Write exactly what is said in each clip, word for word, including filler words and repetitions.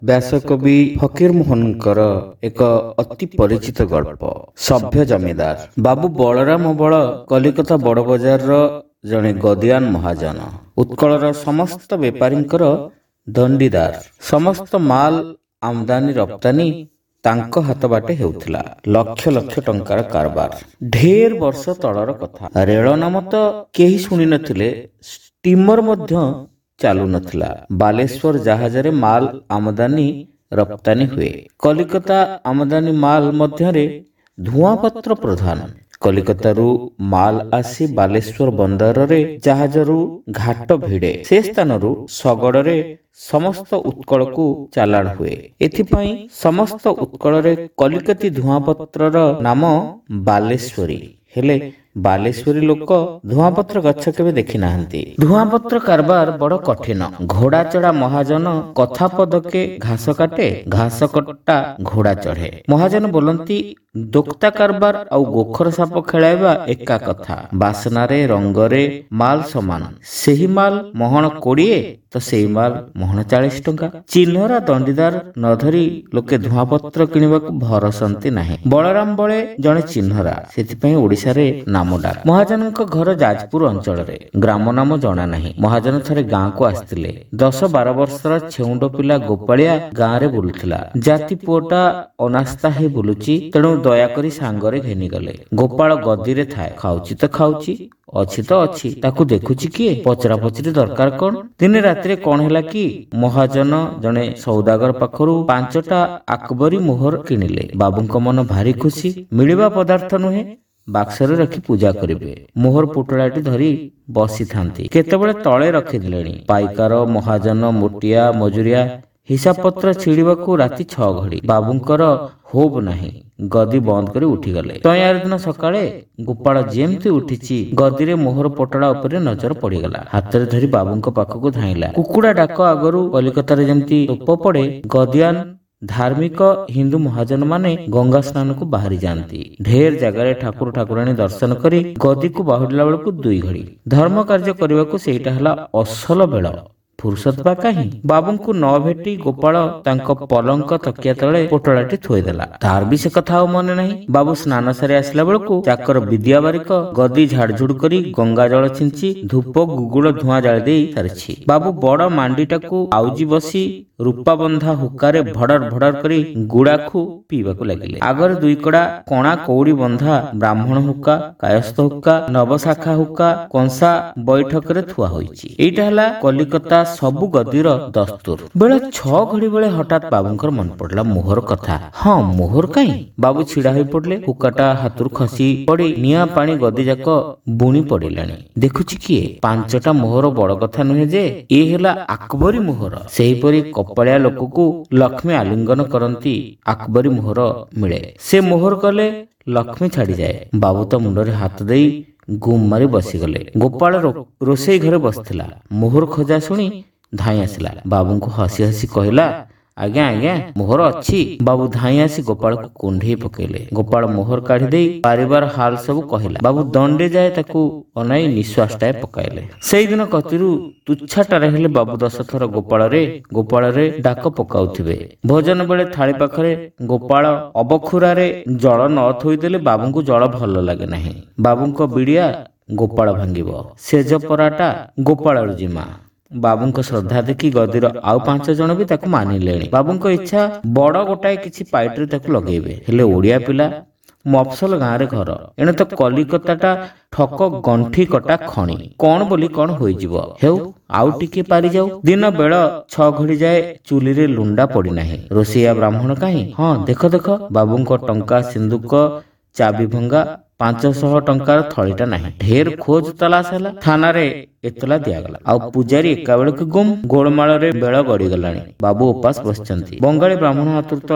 ବ୍ୟାସକବି ଫକୀରମୋହନଙ୍କର ଏକ ଅତି ପରିଚିତ ଗଳ୍ପ ସଭ୍ୟ ଜମିଦାର। ବାବୁ ବଳରାମ ବଳ କଲିକତା ବଡ଼ବଜାରର ଜଣେ ଗଦିଆନ ମହାଜନ। ଉତ୍କଳର ସମସ୍ତ ବେପାରୀଙ୍କର ଦଣ୍ଡିଦାର। ସମସ୍ତ ମାଲ ଆମଦାନୀ ରପ୍ତାନି ତାଙ୍କ ହାତ ବାଟେ ହେଉଥିଲା। ଲକ୍ଷ ଲକ୍ଷ ଟଙ୍କାର କାରବାର। ଢେର ବର୍ଷ ତଳର କଥା। ରେଳ ନାମ ତ କେହି ଶୁଣି ନଥିଲେ, ଷ୍ଟିମର ମଧ୍ୟ ଚାଲୁନଥିଲା। ବାଲେଶ୍ୱର ଜାହାଜରେ ମାଲ ଆମଦାନୀ ରପ୍ତାନି ହୁଏ। କଲିକତା ଆମଦାନୀ ମାଲ ମଧ୍ୟରେ ଧୂଆଁପତ୍ର ପ୍ରଧାନ। କଲିକତାରୁ ମାଲ ଆସି ବାଲେଶ୍ୱର ବନ୍ଦରରେ ଜାହାଜରୁ ଘାଟ ଭିଡ଼େ। ସେ ସ୍ଥାନରୁ ଶଗଡ଼ରେ ସମସ୍ତ ଉତ୍କଳକୁ ଚାଲାଣ ହୁଏ। ଏଥିପାଇଁ ସମସ୍ତ ଉତ୍କଳରେ କଲିକତି ଧୂଆଁପତ୍ରର ନାମ ବାଲେଶ୍ୱରୀ। ହେଲେ ବାଲେଶ୍ୱରୀ ଲୋକ ଧୂଆଁପତ୍ର ଗଛ କେବେ ଦେଖି ନାହାନ୍ତି। ଧୂଆଁପତ୍ର କାରବାର ବଡ଼ କଠିନ। ଘୋଡ଼ା ଚଢ଼ା ମହାଜନ କଥା ପଦକେ ଘାସ କାଟେ, ଘାସ କଟା ଘୋଡ଼ା ଚଢ଼େ। ମହାଜନ ବୋଲନ୍ତି, ଦୋକ୍ତା କାରବାର ଆଉ ଗୋଖର ସାପ ଖେଳାଇବା ଏକା କଥା। ବାସନାରେ ରଙ୍ଗରେ ମାଲ ସମାନ। ସେହି ମାଲ ମହଣ କୋଡ଼ିଏ ତ ସେଇ ମାଲ ମହଣ ଚାଳିଶ ଟଙ୍କା। ଚିହ୍ନରା ଦଣ୍ଡିଦାର ନ ଧରି ଲୋକେ ଧୂଆଁପତ୍ର କିଣିବାକୁ ଭରସନ୍ତି ନାହିଁ। ବଳରାମ ବଳେ ଜଣେ ଚିହ୍ନରା, ସେଥିପାଇଁ ଓଡ଼ିଶାରେ ନାମ ଡାକ। ମହାଜନଙ୍କ ଘର ଯାଜପୁର ଅଞ୍ଚଳରେ। ଗ୍ରାମ ନାମ ଜଣା ନାହିଁ। ମହାଜନ ଥରେ ଗାଁକୁ ଆସିଥିଲେ। ଦଶ ବାର ବର୍ଷର ଛେଉଣ୍ଡ ପିଲା ଗୋପାଳିଆ ଗାଁରେ ବୁଲୁଥିଲା। ଜାତି ପୁଅଟା ଅନାସ୍ଥା ହେଇ ବୁଲୁଛି, ତେଣୁ ଦୟାକରି ସାଙ୍ଗରେ ଘେନିଗଲେ। ଗୋପାଳ ଗଦିରେ ଥାଏ। ଖାଉଛି ତ ଖାଉଛି, ଅଛି ତ ଅଛି, ତାକୁ ଦେଖୁଛି କିଏ? ପଚରା ପଚରି ଦରକାର କଣ? ଦିନେ ରାତିରେ କଣ ହେଲା କି, ମହାଜନ ଜଣେ ସୌଦାଗର ପାଖରୁ ପାଞ୍ଚଟା ଆକବରୀ ମୋହର କିଣିଲେ। ବାବୁଙ୍କ ମନ ଭାରି ଖୁସି। ମିଳିବା ପଦାର୍ଥ ନୁହେଁ, ବାକ୍ସରେ ରଖି ପୂଜା କରିବେ। ମୋହର ପୁଟଳାଟି ଧରି ବସିଥାନ୍ତି। କେତେବେଳେ ତଳେ ରଖିଦେଲେଣି। ପାଇକାର, ମହାଜନ, ମୋଟିଆ, ମଜୁରିଆ ହିସାବ ପତ୍ର ଛିଡ଼ିବାକୁ ରାତି ଛଅ ଘଡ଼ି। ବାବୁଙ୍କର ହୋବ ନାହିଁ। ଗଦି ବନ୍ଦ କରି ଉଠିଗଲେ। ତୟାର ଦିନ ସକାଳେ ଗୋପାଳ ଯେମିତି ଉଠିଛି, ଗଦିରେ ମୋହର ପଟଳା ଉପରେ ନଜର ପଡ଼ିଗଲା। ହାତରେ ଧରି ବାବୁଙ୍କ ପାଖକୁ ଧାଇଁଲା। କୁକୁଡ଼ା ଡାକ ଆଗରୁ କଲିକତାରେ ଯେମିତି ତୋପ ପଡ଼େ, ଗଦିଆନ ଧାର୍ମିକ ହିନ୍ଦୁ ମହାଜନ ମାନେ ଗଙ୍ଗା ସ୍ନାନକୁ ବାହାରି ଯାଆନ୍ତି। ଢେର ଜାଗାରେ ଠାକୁର ଠାକୁରାଣୀ ଦର୍ଶନ କରି ଗଦିକୁ ବାହୁଡ଼ିଲା ବେଳକୁ ଦୁଇ ଘଡ଼ି। ଧର୍ମ କାର୍ଯ୍ୟ କରିବାକୁ ସେଇଟା ହେଲା ଅସଲ ବେଳ। ଫୁରୁସତ ବା କାହିଁ? ବାବୁଙ୍କୁ ନ ଭେଟି ଗୋପାଳ ତାଙ୍କ ପଲଙ୍କ ତକିଆ ତଳେ ପୋଟଳାଟି ଥୋଇଦେଲା। ତାର ବି ସେ କଥା ଆଉ ମନେ ନାହିଁ। ବାବୁ ସ୍ନାନ ସାରି ଆସିଲା ବେଳକୁ ଚାକର ବିଦ୍ୟା ବାରିକ ଗଦି ଝାଡ଼ଝୁଡ଼ କରି ଗଙ୍ଗା ଜଳ ଛିଞ୍ଚି ଧୂପ ଗୁଗୁଳ ଧୂଆଁ ଜାଳି ଦେଇ ସାରିଛି। ବାବୁ ବଡ଼ ମାଣ୍ଡିଟାକୁ ଆଉଜି ବସି ରୂପା ବନ୍ଧା ହୁକାରେ ଭଡର ଭଡର କରି ଗୁଡ଼ାଖୁ ପିଇବାକୁ ଲାଗିଲେ। ଆଗରେ ଦୁଇ କଡ଼ା କଣା କଉଡ଼ି ବନ୍ଧା ବ୍ରାହ୍ମଣ ହୁକା, କାୟସ୍ଥ ହୁକା, ନବଶାଖା ହୁକା କଂସା ବୈଠକରେ ଥୁଆ ହୋଇଛି। ଏଇଟା ହେଲା କଲିକତା ସବୁ ଗଦିର ଦସ୍ତୁର। ବେଳେ ଛଅ ଘଡ଼ି ବେଳେ ହଠାତ୍ ବାବୁଙ୍କର ମନେ ପଡ଼ିଲା ମୋହର କଥା। ହଁ, ମୋହର କାହିଁ? ବାବୁ ଛିଡ଼ା ହୋଇ ପଡ଼ିଲେ। ହୁକାଟା ହାତରୁ ଖସି ପଡ଼ି ନିଆଁ ପାଣି ଗଦି ଯାକ ବୁଣି ପଡ଼ିଲାଣି। ଦେଖୁଛି କିଏ? ପାଞ୍ଚଟା ମୋହର ବଡ଼ କଥା ନୁହେଁ ଯେ, ଏ ହେଲା ଆକବରୀ ମୋହର। ସେହିପରି କପାଳିଆ ଲୋକକୁ ଲକ୍ଷ୍ମୀ ଆଲିଙ୍ଗନ କରନ୍ତି, ଆକବରୀ ମୋହର ମିଳେ। ସେ ମୋହର କଲେ ଲକ୍ଷ୍ମୀ ଛାଡ଼ିଯାଏ। ବାବୁ ତ ମୁଣ୍ଡରେ ହାତ ଦେଇ ଗୁମ୍ ମାରି ବସିଗଲେ। ଗୋପାଳ ରୋଷେଇ ଘରେ ବସିଥିଲା। ମୋହର ଖୋଜା ଶୁଣି ଧାଇଁ ଆସିଲା। ବାବୁଙ୍କୁ ହସି ହସି କହିଲା, ଆଜ୍ଞା ଆଜ୍ଞା, ମୋହର ଅଛି। ବାବୁ ଧାଇଁ ଆସି ଗୋପାଳକୁ କୁଣ୍ଢେଇ ପକେଇଲେ। ଗୋପାଳ ମୋହର କାଢ଼ି ଦେଇ ପାରିବାର ହାଲ ସବୁ କହିଲା। ବାବୁ ଦଣ୍ଡେ ଯାଏ ତାକୁ ଅନାଇ ନିଶ୍ୱାସଟାଏ ପକାଇଲେ। ସେଇଦିନ କତିରୁ ତୁଚ୍ଛାଟାରେ ହେଲେ ବାବୁ ଦଶଥର ଗୋପାଳରେ ଗୋପାଳରେ ଡାକ ପକାଉଥିବେ। ଭୋଜନ ବେଳେ ଥାଳି ପାଖରେ ଗୋପାଳ ଅବଖୁରାରେ ଜଳ ନ ଥୋଇଦେଲେ ବାବୁଙ୍କୁ ଜଳ ଭଲ ଲାଗେ ନାହିଁ। ବାବୁଙ୍କ ବିଡ଼ିଆ ଗୋପାଳ ଭାଙ୍ଗିବ। ସେଜ ପରାଟା ଗୋପାଳରୁ ଜିମା। ବାବୁଙ୍କ ଶ୍ରଦ୍ଧା ଦେଖି ଗଦିର ଆଉ ପାଞ୍ଚ ଜଣ ବି ତାକୁ ମାନିଲେଣି। ବାବୁଙ୍କ ଇଚ୍ଛା ବଡ଼ ଗୋଟାଏ କିଛି ପାଇଟିରେ ତାକୁ ଲଗେଇବେ। ହେଲେ ଓଡ଼ିଆ ପିଲା, ମଫସଲ ଗାଁରେ ଘର। ଏଣେ ତ କଲିକତାଟା ଠକ ଗଣ୍ଠି କଟା ଖଣି। କଣ ବୋଲି କଣ ହୋଇଯିବ। ହେଉ, ଆଉ ଟିକେ ପାରିଯାଉ। ଦିନ ବେଳ ଛଅ ଘଡ଼ି ଯାଏ ଚୁଲିରେ ଲୁଣ୍ଡା ପଡ଼ିନାହିଁ। ରୋଷେଇଆ ବ୍ରାହ୍ମଣ କାହିଁ? ହଁ, ଦେଖ ଦେଖ, ବାବୁଙ୍କ ଟଙ୍କା ସିନ୍ଦୁକ ଚାବି ଭଙ୍ଗା, ପାଞ୍ଚଶହ ଟଙ୍କାର ଥଳିଟା ନାହିଁ। ଢେର ଖୋଜ ତଲାସ ହେଲା। ଥାନାରେ ଏତଲା ଦିଆଗଲା। ଆଉ ପୂଜାରୀ ଏକା ବେଳକୁ ଗୁମ୍। ଗୋଳମାଳରେ ବେଳ ଗଡ଼ିଗଲାଣି। ବାବୁ ଉପାସ ବସିଛନ୍ତି। ବଙ୍ଗାଳୀ ବ୍ରାହ୍ମଣ ହାତରୁ ତ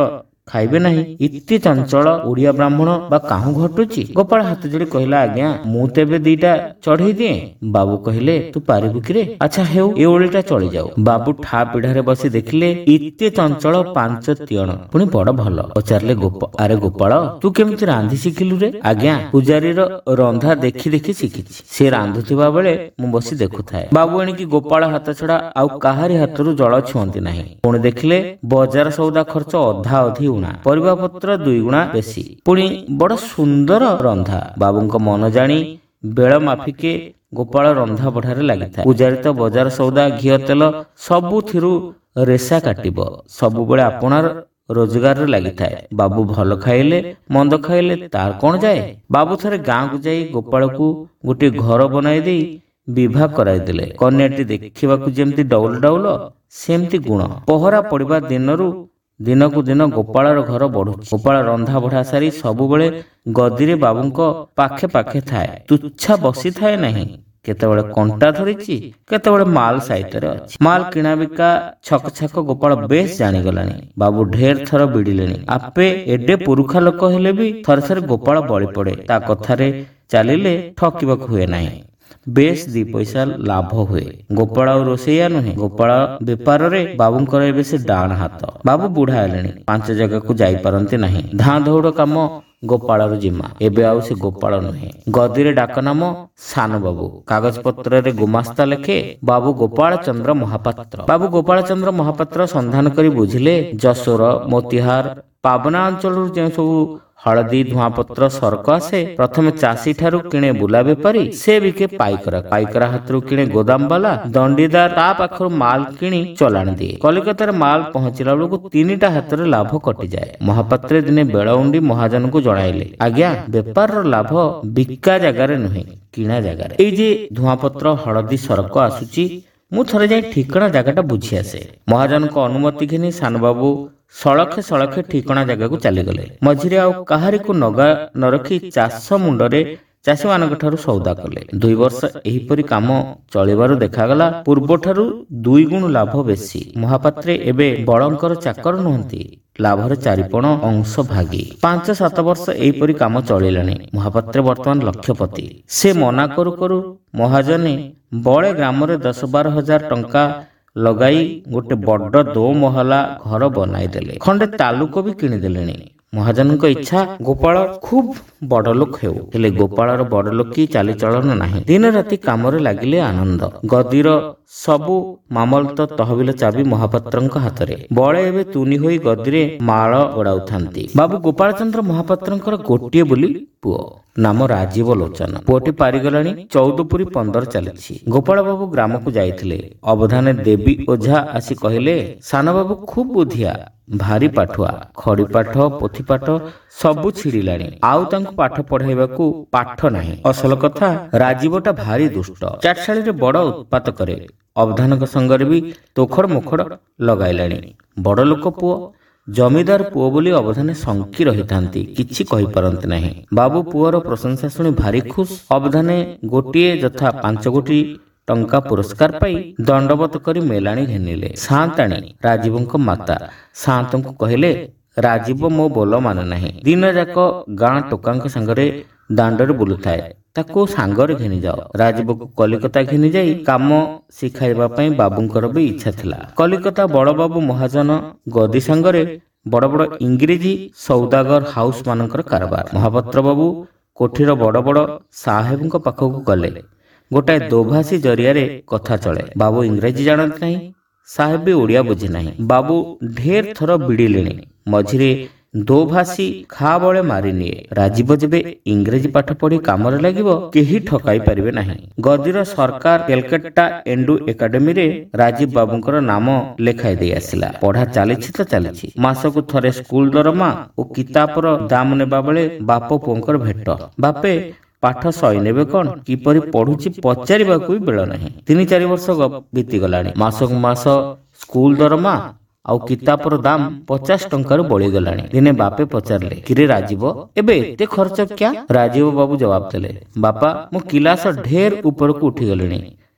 ଖାଇବେ ନାହିଁ? ଏତେ ଚଞ୍ଚଳ ଓଡିଆ ବ୍ରାହ୍ମଣ ବା କାହୁଁ ଘଟୁଛି? ଗୋପାଳ ହାତ ଯୋଡି କହିଲା, ଆଜ୍ଞା ମୁଁ ତେବେ ଦିଟା ଚଢେଇ ଦିଏ। ବାବୁ କହିଲେ, ତୁ ପାରିବୁ କିରେ? ଆଚ୍ଛା ହେଉ, ଏ ଓଳିଟା ଚଳି ଯାଉ। ବାବୁ ଠା ପିଢାରେ ବସି ଦେଖିଲେ ଏତେ ଚଞ୍ଚଳ ପାଞ୍ଚ ତିଅଣ, ପୁଣି ବଡ ଭଲ। ପଚାରିଲେ, ଗୋପ ଆରେ ଗୋପାଳ, ତୁ କେମିତି ରାନ୍ଧି ଶିଖିଲୁ ରେ? ଆଜ୍ଞା ପୂଜାରୀର ରନ୍ଧା ଦେଖି ଦେଖି ଶିଖିଛି। ସେ ରାନ୍ଧୁଥିବା ବେଳେ ମୁଁ ବସି ଦେଖୁଥାଏ। ବାବୁ ଏଣିକି ଗୋପାଳ ହାତ ଛଡା ଆଉ କାହାରି ହାତରୁ ଜଳ ଛୁଅନ୍ତି ନାହିଁ। ପୁଣି ଦେଖିଲେ ବଜାର ସଉଦା ଖର୍ଚ୍ଚ ଅଧା ଅଧି ଉଣା, ପରିବା ପତ୍ର ଦୁଇ ଗୁଣା ବେଶୀ, ପୁଣି ବଡ ସୁନ୍ଦର ରନ୍ଧା। ବାବୁଙ୍କ ମନ ଜାଣି ବେଳ ମାଫିକେ ଗୋପାଳ ରନ୍ଧା ବଢାରେ ଲାଗିଥାଏ। ପୂଜାରୀ ତ ବଜାର ସଉଦା ଘିଅ ତେଲ ସବୁଥିରୁ ରେଶା କାଟିବ, ସବୁବେଳେ ଆପଣାର ରୋଜଗାରରେ ଲାଗିଥାଏ। ବାବୁ ଭଲ ଖାଇଲେ ମନ୍ଦ ଖାଇଲେ ତାର କଣ ଯାଏ? ବାବୁ ଥରେ ଗାଁକୁ ଯାଇ ଗୋପାଳକୁ ଗୋଟିଏ ଘର ବନାଇ ଦେଇ ବିବାହ କରାଇଦେଲେ। କନ୍ୟାଟି ଦେଖିବାକୁ ଯେମିତି ଡଉଲ ଡଉଲ ସେମିତି ଗୁଣ। ପହରା ପଡିବା ଦିନରୁ ଦିନକୁ ଦିନ ଗୋପାଳର ଘର ବଢୁଛି। ଗୋପାଳ ରନ୍ଧା ବଢା ସାରି ସବୁବେଳେ ଗଦିରେ ବାବୁଙ୍କ ପାଖେ ପାଖେ ଥାଏ। ତୁଚ୍ଛା ବସିଥାଏ ନାହିଁ। କେତେବେଳେ କଣ୍ଟା ଧରିଛି, କେତେବେଳେ ମାଲ ସାଇତରେ ଅଛି। ମାଲ କିଣା ବିକା ଛକ ଛକ ଗୋପାଳ ବେଶ ଜାଣିଗଲାଣି। ବାବୁ ଢେର ଥର ବିଡ଼ିଲେଣି। ଆପେ ଏଡେ ପୁରୁଖା ଲୋକ ହେଲେ ବି ଥରେ ଥରେ ଗୋପାଳ ବଳି ପଡେ। ତା କଥାରେ ଚାଲିଲେ ଠକିବାକୁ ହୁଏ ନାହିଁ। ବେଶ ଦି ପଇସା ଲାଭ ହୁଏ। ଗୋପାଳ ଆଉ ରୋଷେଇଆ ନୁହେଁ, ଗୋପାଳ ବେପାରରେ ବାବୁଙ୍କର ଏବେ ସେ ଡାହାଣ ହାତ। ବାବୁ ବୁଢା ହେଲେଣି, ପାଞ୍ଚ ଜାଗାକୁ ଯାଇପାରନ୍ତି ନାହିଁ। ଧାଁ ଦୌଡ଼ କାମ ଗୋପାଳର ଜିମା। ଏବେ ଆଉ ସେ ଗୋପାଳ ନୁହେଁ, ଗଦିରେ ଡାକ ନାମ ସାନ ବାବୁ। କାଗଜ ପତ୍ରରେ ଗୁମାସ୍ତା ଲେଖେ ବାବୁ ଗୋପାଳ ଚନ୍ଦ୍ର ମହାପାତ୍ର। ବାବୁ ଗୋପାଳ ଚନ୍ଦ୍ର ମହାପାତ୍ର ସନ୍ଧାନ କରି ବୁଝିଲେ ଯଶୋର, ମୋତିହାର, ପାବନା ଅଞ୍ଚଳରୁ ଯେଉଁ ସବୁ ହଳଦୀ ଧୂଆଁପତ୍ର ସରକ ଆସେ, ପ୍ରଥମେ ଚାଷୀ ଠାରୁ କିଣେ ବୁଲା ବେପାରୀ, ସେ ବିକେ ପାଇକରା, ପାଇକରା ହାତରୁ କିଣେ ଗୋଦାମ ବାଲା, ଦଣ୍ଡିଦାର ତା ପାଖରୁ ମାଲ କିଣି ଚଲାଣ ଦିଏ। କଲିକତାରେ ମାଲ ପହଞ୍ଚିଲା ବେଳକୁ ତିନିଟା ହାତରେ ଲାଭ କଟିଯାଏ। ମହାପାତ୍ରେ ଦିନେ ବେଳଉଣ୍ଡି ମହାଜନଙ୍କୁ ଜଣାଇଲେ, ଆଜ୍ଞା ବେପାରର ଲାଭ ବିକା ଜାଗାରେ ନୁହେଁ, କିଣା ଜାଗାରେ। ଏଇ ଯେ ଧୂଆଁପତ୍ର ହଳଦୀ ସରକ ଆସୁଛି, ମୁଁ ଥରେ ଯାଇ ଠିକଣା ଜାଗାଟା ବୁଝି ଆସେ। ମହାଜନଙ୍କ ଅନୁମତି ଘେନି ସାନବାବୁ ସଳଖେ ସଳଖେ ଠିକଣା ଜାଗାକୁ ଚାଲିଗଲେ। ମଝିରେ ଆଉ କାହାରିକୁ ନଗା ନ ରଖି ଚାଷ ମୁଣ୍ଡରେ ଚାଷୀମାନଙ୍କ ଠାରୁ ସଉଦା କଲେ। ଦୁଇ ବର୍ଷ ଏହିପରି କାମ ଚଳିବାରୁ ଦେଖାଗଲା ପୂର୍ବଠାରୁ ଦୁଇ ଗୁଣ ଲାଭ ବେଶୀ। ମହାପାତ୍ରେ ଏବେ ବଳଙ୍କର ଚାକର ନୁହନ୍ତି, ଲାଭରେ ଚାରିପଣ ଅଂଶ ଭାଗୀ। ପାଞ୍ଚ ସାତ ବର୍ଷ ଏହିପରି କାମ ଚଳିଲାଣି। ମହାପାତ୍ରେ ବର୍ତ୍ତମାନ ଲକ୍ଷପତି। ସେ ମନା କରୁ କରୁ ମହାଜନେ ବଳେ ଗ୍ରାମରେ ଦଶ ବାର ହଜାର ଟଙ୍କା ଲଗାଇ ଗୋଟେ ବଡ ଦୋ ମହଲା ଘର ବନାଇ ଦେଲେ। ଖଣ୍ଡେ ତାଲୁକ ବି କିଣିଦେଲେଣି। ମହାଜନଙ୍କ ଇଚ୍ଛା ଗୋପାଳ ଖୁବ ବଡ ଲୋକ ହେଉ, ହେଲେ ଗୋପାଳର ବଡ ଲୋକୀ ଚାଲିଚଳନ ନାହିଁ। ଦିନ ରାତି କାମରେ ଲାଗିଲେ ଆନନ୍ଦ। ଗଦିର ସବୁ ମାମଲତ ତହବିଲ ଚାବି ମହାପାତ୍ରଙ୍କ ହାତରେ। ବଳେ ଏବେ ତୁନି ହୋଇ ଗଦିରେ ମାଳ ଗଡାଉଥାନ୍ତି। ବାବୁ ଗୋପାଳ ଚନ୍ଦ୍ର ମହାପାତ୍ରଙ୍କର ଗୋଟିଏ ବୋଲି ପୁଅ, ନାମ ରାଜୀବ ଲୋଚନ। ପୁଅଟି ପାରିଗଲାଣି, ଚଉଦ ପୁରୀ ପନ୍ଦର ଚାଲିଛି। ଗୋପାଳ ବାବୁ ଗ୍ରାମକୁ ଯାଇଥିଲେ। ଅବଧାନେ ଦେବୀ ଓଝା ଆସି କହିଲେ, ସାନ ବାବୁ ଖୁବ ବୁଦ୍ଧିଆ, ଭାରି ପାଠୁଆ। ଖଡି ପାଠ ପୋଥି ପାଠ ସବୁ ଛିଡ଼ିଲାଣି, ଆଉ ତାଙ୍କୁ ପାଠ ପଢାଇବାକୁ ପାଠ ନାହିଁ। ଅସଲ କଥା ରାଜୀବଟା ଭାରି ଦୁଷ୍ଟ, ଚାଟଶାଳୀରେ ବଡ ଉତ୍ପାତ କରେ। ଅବଧାନଙ୍କ ସଙ୍ଗରେ ବି ତୋଖଡ ମୋଖଡ ଲଗାଇଲାଣି। ବଡ ଲୋକ ପୁଅ, ଜମିଦାର ପୁଅ ବୋଲି ଅବଧାନେ ଶଙ୍କି ରହିଥାନ୍ତି, କିଛି କହିପାରନ୍ତି ନାହିଁ। ବାବୁ ପୁଅର ପ୍ରଶଂସା ଶୁଣି ଭାରି ଖୁସ। ଅବଧାନେ ଗୋଟିଏ ଯଥା ପାଞ୍ଚ କୋଟି ଟଙ୍କା ପୁରସ୍କାର ପାଇ ଦଣ୍ଡବତ କରି ମେଲାଣି ଘେନିଲେ। ସାଆନ୍ତାଣୀ ରାଜୀବଙ୍କ ମାତା ସାଆନ୍ତଙ୍କୁ କହିଲେ, ରାଜୀବ ମୋ ବୋଲ ମାନେ ନାହିଁ। ଦିନ ଯାକ ଗାଁ ଟୋକାଙ୍କ ସାଙ୍ଗରେ ଦାଣ୍ଡରେ ବୁଲୁଥାଏ, ତାକୁ ସାଙ୍ଗରେ ଘେନିଯାଅ। ରାଜୀବକୁ କଲିକତା ଘେନି ଯାଇ କାମ ଶିଖାଇବା ପାଇଁ ବାବୁଙ୍କର ବି ଇଚ୍ଛା ଥିଲା। କଲିକତା ବଡବାବୁ ମହାଜନ ଗଦି ସାଙ୍ଗରେ ବଡ ବଡ ଇଂରେଜୀ ସୌଦାଗର ହାଉସ ମାନଙ୍କର କାରବାର। ମହାପାତ୍ର ବାବୁ କୋଠିର ବଡ ବଡ ସାହେବଙ୍କ ପାଖକୁ ଗଲେ। ଗୋଟାଏ ଦୋଭାଷୀ ଜରିଆରେ କଥା ଚଳେ। ବାବୁ ଇଂରେଜୀ ଜାଣନ୍ତି ନାହିଁ, ସାହେବ ବି ଓଡ଼ିଆ ବୁଝେ ନାହିଁ। ବାବୁ ଢେର ଥର ବିଡ଼ିଲେଣି। ମଝିରେ ଦୋଭାଷୀ ଖା ବଳେ ମାରିନିଏ। ରାଜୀବ ଯେବେ ଇଂରେଜୀ ପାଠ ପଢି କାମରେ ଲାଗିବ, କେହି ଠକାଇ ପାରିବେ ନାହିଁ। ଗଦିର ସରକାର କେଲକାଟା ଏଣ୍ଡୁ ଏକାଡେମୀରେ ରାଜୀବ ବାବୁଙ୍କର ନାମ ଲେଖାଇ ଦେଇ ଆସିଲା। ପଢା ଚାଲିଛି ତ ଚାଲିଛି। ମାସକୁ ଥରେ ସ୍କୁଲ ଦରମା ଓ କିତାବର ଦାମ ନେବା ବେଳେ ବାପ ପୁଅଙ୍କର ଭେଟ। ବାପେ ପାଠ ସଇ ନେବେ କଣ, କିପରି ପଢୁଛି ପଚାରିବାକୁ ବି ବେଳ ନାହିଁ। ତିନି ଚାରି ବର୍ଷ ବିତିଗଲାଣି। ମାସକୁ ମାସ ସ୍କୁଲ ଦରମା ଆଉ କିତାବର ଦାମ ପଚାଶ ଟଙ୍କାରୁ ବଳିଗଲାଣି। ଦିନେ ବାପେ ପଚାରିଲେ, କିରେ ରାଜୀବ, ଏବେ ଏତେ ଖର୍ଚ୍ଚ କ୍ୟା? ରାଜୀବ ବାବୁ ଜବାବ ଦେଲେ, ବାପା ମୁଁ କିଲାସ ଢେର ଉପରକୁ ଉଠିଗଲିଣି,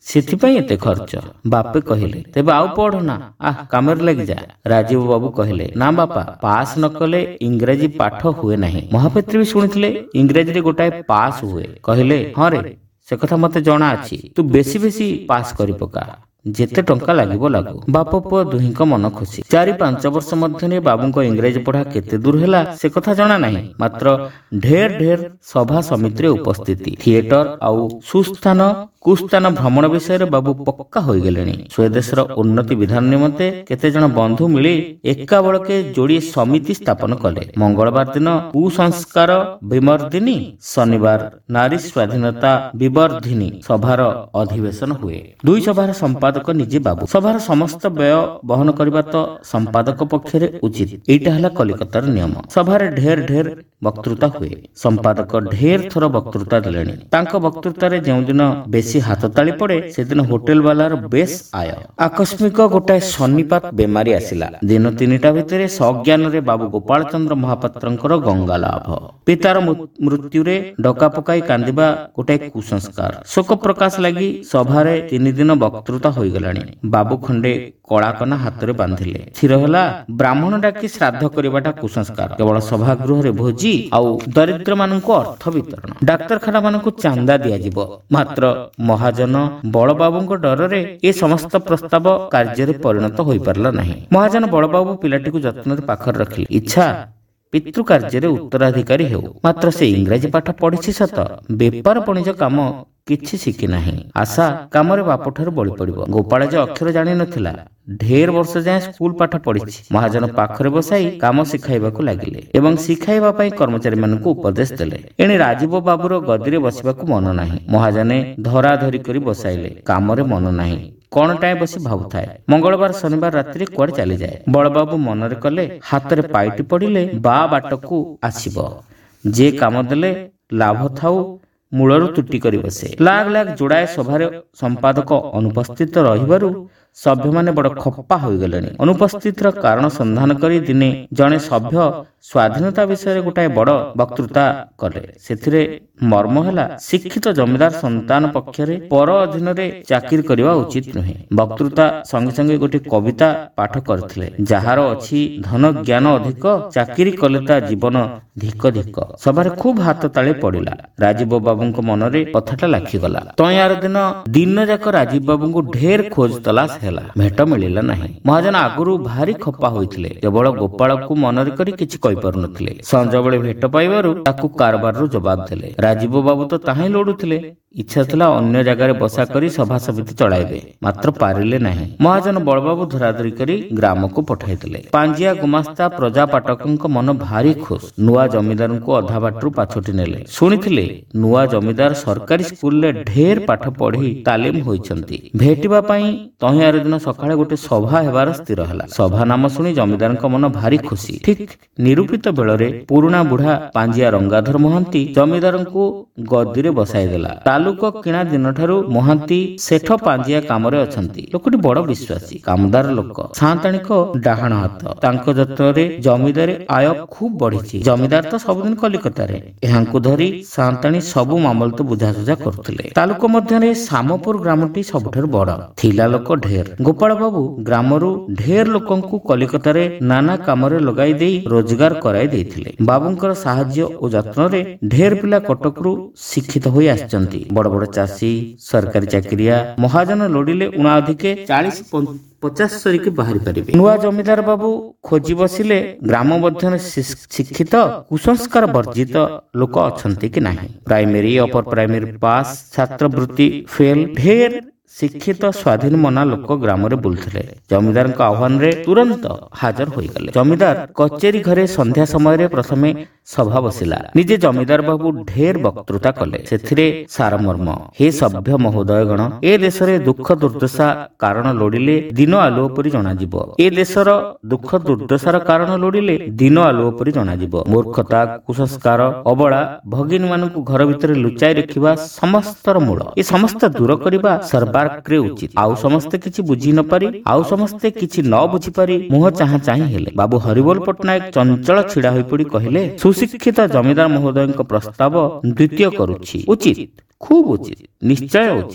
ସେଥିପାଇଁ ଏତେ ଖର୍ଚ୍ଚ। ବାପେ କହିଲେ ତେବେ ଆଉ ପଢ ନା, ଆହ କାମରେ ଲାଗିଯା। ରାଜୀବ ବାବୁ କହିଲେ ନା ବାପା, ପାସ୍ ନ କଲେ ଇଂରାଜୀ ପାଠ ହୁଏ ନାହିଁ। ମହାପାତ୍ରୀ ବି ଶୁଣିଥିଲେ ଇଂରାଜୀରେ ଗୋଟାଏ ପାସ୍ ହୁଏ। କହିଲେ ହଁ ରେ, ସେ କଥା ମତେ ଜଣା ଅଛି। ତୁ ବେଶୀ ବେଶୀ ପାସ୍ କରି ପକା, ଯେତେ ଟଙ୍କା ଲାଗିବ ଲାଗୁ। ବାପ ପୁଅ ଦୁହିଁଙ୍କ ମନ ଖୁସି। ଚାରି ପାଞ୍ଚ ବର୍ଷ ମଧ୍ୟରେ ବାବୁଙ୍କ ଇଂରାଜୀ ପଢା କେତେ ଦୂର ହେଲା ସେ କଥା ଜଣା ନାହିଁ। ମାତ୍ର ଢେର ଢେର ସଭା ସମିତିରେ ଉପସ୍ଥିତି, ଥିଏଟର ଆଉ ସୁସ୍ଥାନ କୁସ୍ଥାନ ଭ୍ରମଣ ବିଷୟରେ ବାବୁ ପକ୍କା ହୋଇଗଲେଣି। ସ୍ୱଦେଶର ଉନ୍ନତି ବିଧାନ ନିମନ୍ତେ କେତେ ଜଣ ବନ୍ଧୁ ମିଳି ଏକାବେଳକେ ଯୋଡ଼ିଏ ସମିତି ସ୍ଥାପନ କଲେ। ମଙ୍ଗଳବାର ଦିନ କୁସଂସ୍କାର ବିମର୍ଦିନୀ, ଶନିବାର ନାରୀ ସ୍ୱାଧୀନତା ବିବର୍ଦ୍ଧିନୀ ସଭାର ଅଧିବେଶନ ହୁଏ। ଦୁଇ ସଭାର ସମ୍ପାଦକ ନିଜେ ବାବୁ। ସଭାର ସମସ୍ତ ବ୍ୟୟ ବହନ କରିବା ତ ସମ୍ପାଦକ ପକ୍ଷରେ ଉଚିତ। ଏଇଟା ହେଲା କଲିକତାର ନିୟମ। ସଭାରେ ଢେର ଢେର ବକ୍ତୃତା ହୁଏ। ସମ୍ପାଦକ ଢେର ଥର ବକ୍ତୃତା ଦେଲେଣି। ତାଙ୍କ ବକ୍ତୃତାରେ ଯେଉଁଦିନ ବେଶୀ ହାତ ତାଳି ପଡେ ସେଦିନ ହୋଟେଲ ବାଲାର ବେଶ ଆୟ। ଆକସ୍ମିକ ଗୋଟାଏ ସନ୍ନିପାତ ବେମାରୀ ଆସିଲା। ଦିନ ତିନିଟା ଭିତରେ ସଜ୍ଞାନରେ ବାବୁ ଗୋପାଳ ଚନ୍ଦ୍ର ମହାପାତ୍ରଙ୍କର ଗଙ୍ଗା ଲାଭ। ପିତାର ମୃତ୍ୟୁରେ ଡକା ପକାଇ କାନ୍ଦିବା ଗୋଟାଏ କୁସଂସ୍କାର। ଶୋକ ପ୍ରକାଶ ଲାଗି ସଭାରେ ତିନି ଦିନ ବକ୍ତୃତା ହୋଇଗଲାଣି। ବାବୁ ଖଣ୍ଡେ କଳାକନା ହାତରେ ବାନ୍ଧିଲେ। ସ୍ଥିର ହେଲା ବ୍ରାହ୍ମଣ ଡାକି ଶ୍ରାଦ୍ଧ କରିବାଟା କୁସଂସ୍କାର। କେବଳ ସଭାଗୃହରେ ଭୋଜି ଆଉ ଦରିଦ୍ର ମାନଙ୍କୁ ଅର୍ଥ ବିତରଣ। ଡାକ୍ତରଖାନା ମାନଙ୍କୁ ଚାନ୍ଦା ଦିଆଯିବ। ମାତ୍ର ମହାଜନ ବଳବାବୁଙ୍କ ଡରରେ ଏ ସମସ୍ତ ପ୍ରସ୍ତାବ କାର୍ଯ୍ୟରେ ପରିଣତ ହୋଇପାରିଲା ନାହିଁ। ମହାଜନ ବଳବାବୁ ପିଲାଟିକୁ ଯତ୍ନରେ ପାଖରେ ରଖିଲେ। ଇଚ୍ଛା ପିତୃ କାର୍ଯ୍ୟରେ ଉତ୍ତରାଧିକାରୀ ହେଉ। ମାତ୍ର ସେ ଇଂରାଜୀ ପାଠ ପଢିଛି ସତ, ବେପାର ବଣିଜ କାମ କିଛି ଶିଖି ନାହିଁ। ଆଶା କାମରେ ବାପଠାରୁ ବଳି ପଡିବ। ଗୋପାଳ ଯେ ଅକ୍ଷର ଜାଣିନଥିଲା, ଢେର ବର୍ଷ ଯାଏଁ ସ୍କୁଲ ପାଠ ପଢିଛି। ମହାଜନ ପାଖରେ ବସାଇ କାମ ଶିଖାଇବାକୁ ଲାଗିଲେ ଏବଂ ଶିଖାଇବା ପାଇଁ କର୍ମଚାରୀ ମାନଙ୍କୁ ଉପଦେଶ ଦେଲେ। ଏଣେ ରାଜୀବ ବାବୁର ଗଦିରେ ବସିବାକୁ ମନ ନାହିଁ। ମହାଜନେ ଧରା ଧରି କରି ବସାଇଲେ। କାମରେ ମନ ନାହିଁ। କଣଟାଏ ବସି ଭାବୁଥାଏ। ମଙ୍ଗଳବାର ଶନିବାର ରାତିରେ କୁଆଡେ ଚାଲିଯାଏ। ବଳବାବୁ ମନରେ କଲେ ହାତରେ ପାଇଟି ପଡିଲେ ବା ବାଟକୁ ଆସିବ। ଯେ କାମ ଦେଲେ ଲାଭ ଥାଉ ମୂଳରୁ ତୁଟି କରି ବସେ। ଲାଗ ଲାଗ ଯୋଡ଼ାଏ ସଭାରେ ସମ୍ପାଦକ ଅନୁପସ୍ଥିତ ରହିବାରୁ ସଭ୍ୟମାନେ ବଡ଼ ଖପ୍ପା ହୋଇଗଲେଣି। ଅନୁପସ୍ଥିତିର କାରଣ ସନ୍ଧାନ କରି ଦିନେ ଜଣେ ସଭ୍ୟ ସ୍ୱାଧୀନତା ବିଷୟରେ ଗୋଟାଏ ବଡ଼ ବକ୍ତୃତା କଲେ। ସେଥିରେ ମର୍ମ ହେଲା ଶିକ୍ଷିତ ଜମିଦାର ସନ୍ତାନ ପକ୍ଷରେ ପର ଅଧୀନରେ ଚାକିରି କରିବା ଉଚିତ ନୁହେଁ। ବକ୍ତୃତା ସଙ୍ଗେ ସଙ୍ଗେ ଗୋଟିଏ କବିତା ପାଠ କରିଥିଲେ। ଯାହାର ଅଛି ଧନ ଜ୍ଞାନ ଅଧିକ, ଚାକିରି କଲେ ତା ଜୀବନ ଧିକ ଧିକ। ସଭାରେ ଖୁବ୍ ହାତ ତାଳି ପଡ଼ିଲା। ରାଜୀବ ବାବୁଙ୍କ ମନରେ କଥାଟା ଲାଖିଗଲା। ତୟାର ଦିନ ଦିନ ଯାକ ରାଜୀବ ବାବୁଙ୍କୁ ଢେର ଖୋଜ ତଲାସ ହେଲା, ଭେଟ ମିଳିଲା ନାହିଁ। ମହାଜନ ଆଗରୁ ଭାରି ଖପା ହୋଇଥିଲେ। କେବଳ ଗୋପାଳକୁ ମନରେ କରି କିଛି କହିପାରୁନଥିଲେ। ସଞ୍ଜବେଳେ ଭେଟ ପାଇବାରୁ ତାକୁ କାରବାରରୁ ଜବାବ ଦେଲେ। ରାଜୀବ ବାବୁ ତ ତାହିଁ ଲୋଡୁଥିଲେ। ଇଚ୍ଛା ଥିଲା ଅନ୍ୟ ଜାଗାରେ ବସା କରି ସଭା ସମିତି ଚଳାଇବେ, ମାତ୍ର ପାରିଲେ ନାହିଁ। ମହାଜନ ବଳବାବୁ ଧରାଧରି କରି ଗ୍ରାମକୁ ପଠାଇଥିଲେ। ପାଞ୍ଜିଆ ଗୁମାସ୍ତା ପ୍ରଜା ପାଟକଙ୍କ ମନ ଭାରି ଖୁସ୍। ନୂଆ ଜମିଦାରଙ୍କୁ ଅଧା ବାଟରୁ ପାଛୋଟି ନେଲେ। ଶୁଣିଥିଲେ ନୂଆ ଜମିଦାର ସରକାରୀ ସ୍କୁଲରେ ଢେର ପାଠ ପଢି ତାଲିମ ହୋଇଛନ୍ତି। ଭେଟିବା ପାଇଁ ତହିଁଆର ଦିନ ସକାଳେ ଗୋଟେ ସଭା ହେବାର ସ୍ଥିର ହେଲା। ସଭା ନାମ ଶୁଣି ଜମିଦାରଙ୍କ ମନ ଭାରି ଖୁସି। ଠିକ ନିରୂପିତ ବେଳରେ ପୁରୁଣା ବୁଢା ପାଞ୍ଜିଆ ରଙ୍ଗାଧର ମହାନ୍ତି ଜମିଦାରଙ୍କୁ ଗଦିରେ ବସାଇ ଦେଲା। ତାଲୁକ କିଣା ଦିନଠାରୁ ମହାନ୍ତି ସେଠ ପାଞ୍ଜିଆ କାମରେ ଅଛନ୍ତି। ଲୋକଟି ବଡ ବିଶ୍ୱାସୀ, କାମଦାର ଲୋକ, ସାଆନ୍ତାଣିକ ଡାହାଣ ହାତ। ତାଙ୍କ ଯତ୍ନରେ ଜମିଦାରୀ ଆୟ ଖୁବ୍ ବଢିଛି। ଜମିଦାର ତ ସବୁଦିନ କଲିକତାରେ। ଏହାଙ୍କୁ ଧରି ସାଆନ୍ତାଣୀ ସବୁ ମାମଲତ ବୁଝାସୁଝା କରୁଥିଲେ। ତାଲୁକ ମଧ୍ୟରେ ସାମପୁର ଗ୍ରାମଟି ସବୁଠାରୁ ବଡ। ଥିଲା ଲୋକ ଢେର। ଗୋପାଳ ବାବୁ ଗ୍ରାମରୁ ଢେର ଲୋକଙ୍କୁ କଲିକତାରେ ନାନା କାମରେ ଲଗାଇ ଦେଇ ରୋଜଗାର କରାଇ ଦେଇଥିଲେ। ବାବୁଙ୍କର ସାହାଯ୍ୟ ଓ ଯତ୍ନରେ ଢେର ପିଲା କଟକରୁ ଶିକ୍ଷିତ ହୋଇ ଆସିଛନ୍ତି। ବଡ ବଡ ଚାଷୀ, ସରକାରୀ ଚାକିରିଆ। ମହାଜନ ଲୋଡ଼ିଲେ ଉଣା ଅଧିକେ ଚାଳିଶ ପଚାଶ ସରିକି ବାହାରି ପାରିବେ। ନୂଆ ଜମିଦାର ବାବୁ ଖୋଜି ବସିଲେ ଗ୍ରାମ ମଧ୍ୟରେ ଶିକ୍ଷିତ କୁସଂସ୍କାର ବର୍ଜିତ ଲୋକ ଅଛନ୍ତି କି ନାହିଁ। ପ୍ରାଇମେରୀ ଅପର ପ୍ରାଇମେରୀ ପାସ୍, ଛାତ୍ରବୃତ୍ତି ଫେଲ, ଢେର ଶିକ୍ଷିତ ସ୍ୱାଧୀନ ମନା ଲୋକ ଗ୍ରାମରେ ବୁଲୁଥିଲେ। ଜମିଦାରଙ୍କ ଆହ୍ୱାନରେ ତୁରନ୍ତ ହାଜର ହୋଇଗଲେ। ଜମିଦାର କଚେରୀ ଘରେ ସନ୍ଧ୍ୟା ସମୟରେ ପ୍ରଥମେ ସଭା ବସିଲା। ନିଜେ ଜମିଦାର ବାବୁ ଢେର ବକ୍ତୃତା କଲେ। ସେଥିରେ ସାରମର୍ମ, ହେ ସଭ୍ୟ ମହୋଦୟଗଣ, ଏ ଦେଶରେ ଦୁଃଖ ଦୁର୍ଦ୍ଦଶା କାରଣ ଲୋଡ଼ିଲେ ଦିନ ଆଲୁଅ ପରି ଜଣାଯିବ। ଏ ଦେଶର ଦୁଃଖ ଦୁର୍ଦ୍ଦଶାର କାରଣ ଲୋଡ଼ିଲେ ଦିନ ଆଲୁଅ ପରି ଜଣାଯିବ। ମୂର୍ଖତା, କୁସଂସ୍କାର, ଅବଳା ଭଗିନୀ ମାନଙ୍କୁ ଘର ଭିତରେ ଲୁଚାଇ ରଖିବା ସମସ୍ତର ମୂଳ। ଏ ସମସ୍ତ ଦୂର କରିବା ସର୍ବାର୍କରେ ଉଚିତ। ଆଉ ସମସ୍ତେ କିଛି ବୁଝି ନ ପାରି, ଆଉ ସମସ୍ତେ କିଛି ନ ବୁଝିପାରି ମୁହଁ ଚାହାଁ ଚାହିଁ ହେଲେ। ବାବୁ ହରିବୋଲ ପଟ୍ଟନାୟକ ଚଞ୍ଚଳ ଛିଡା ହୋଇପଡି କହିଲେ, ସୁଶିକ୍ଷିତ ଜମିଦାର ମହୋଦୟଙ୍କ ପ୍ରସ୍ତାବ ଦ୍ୱିତୀୟ କରୁଛି। ଉଚିତ, ଖୁବ୍ ଉଚିତ, ନିଶ୍ଚୟ ଉଚିତ।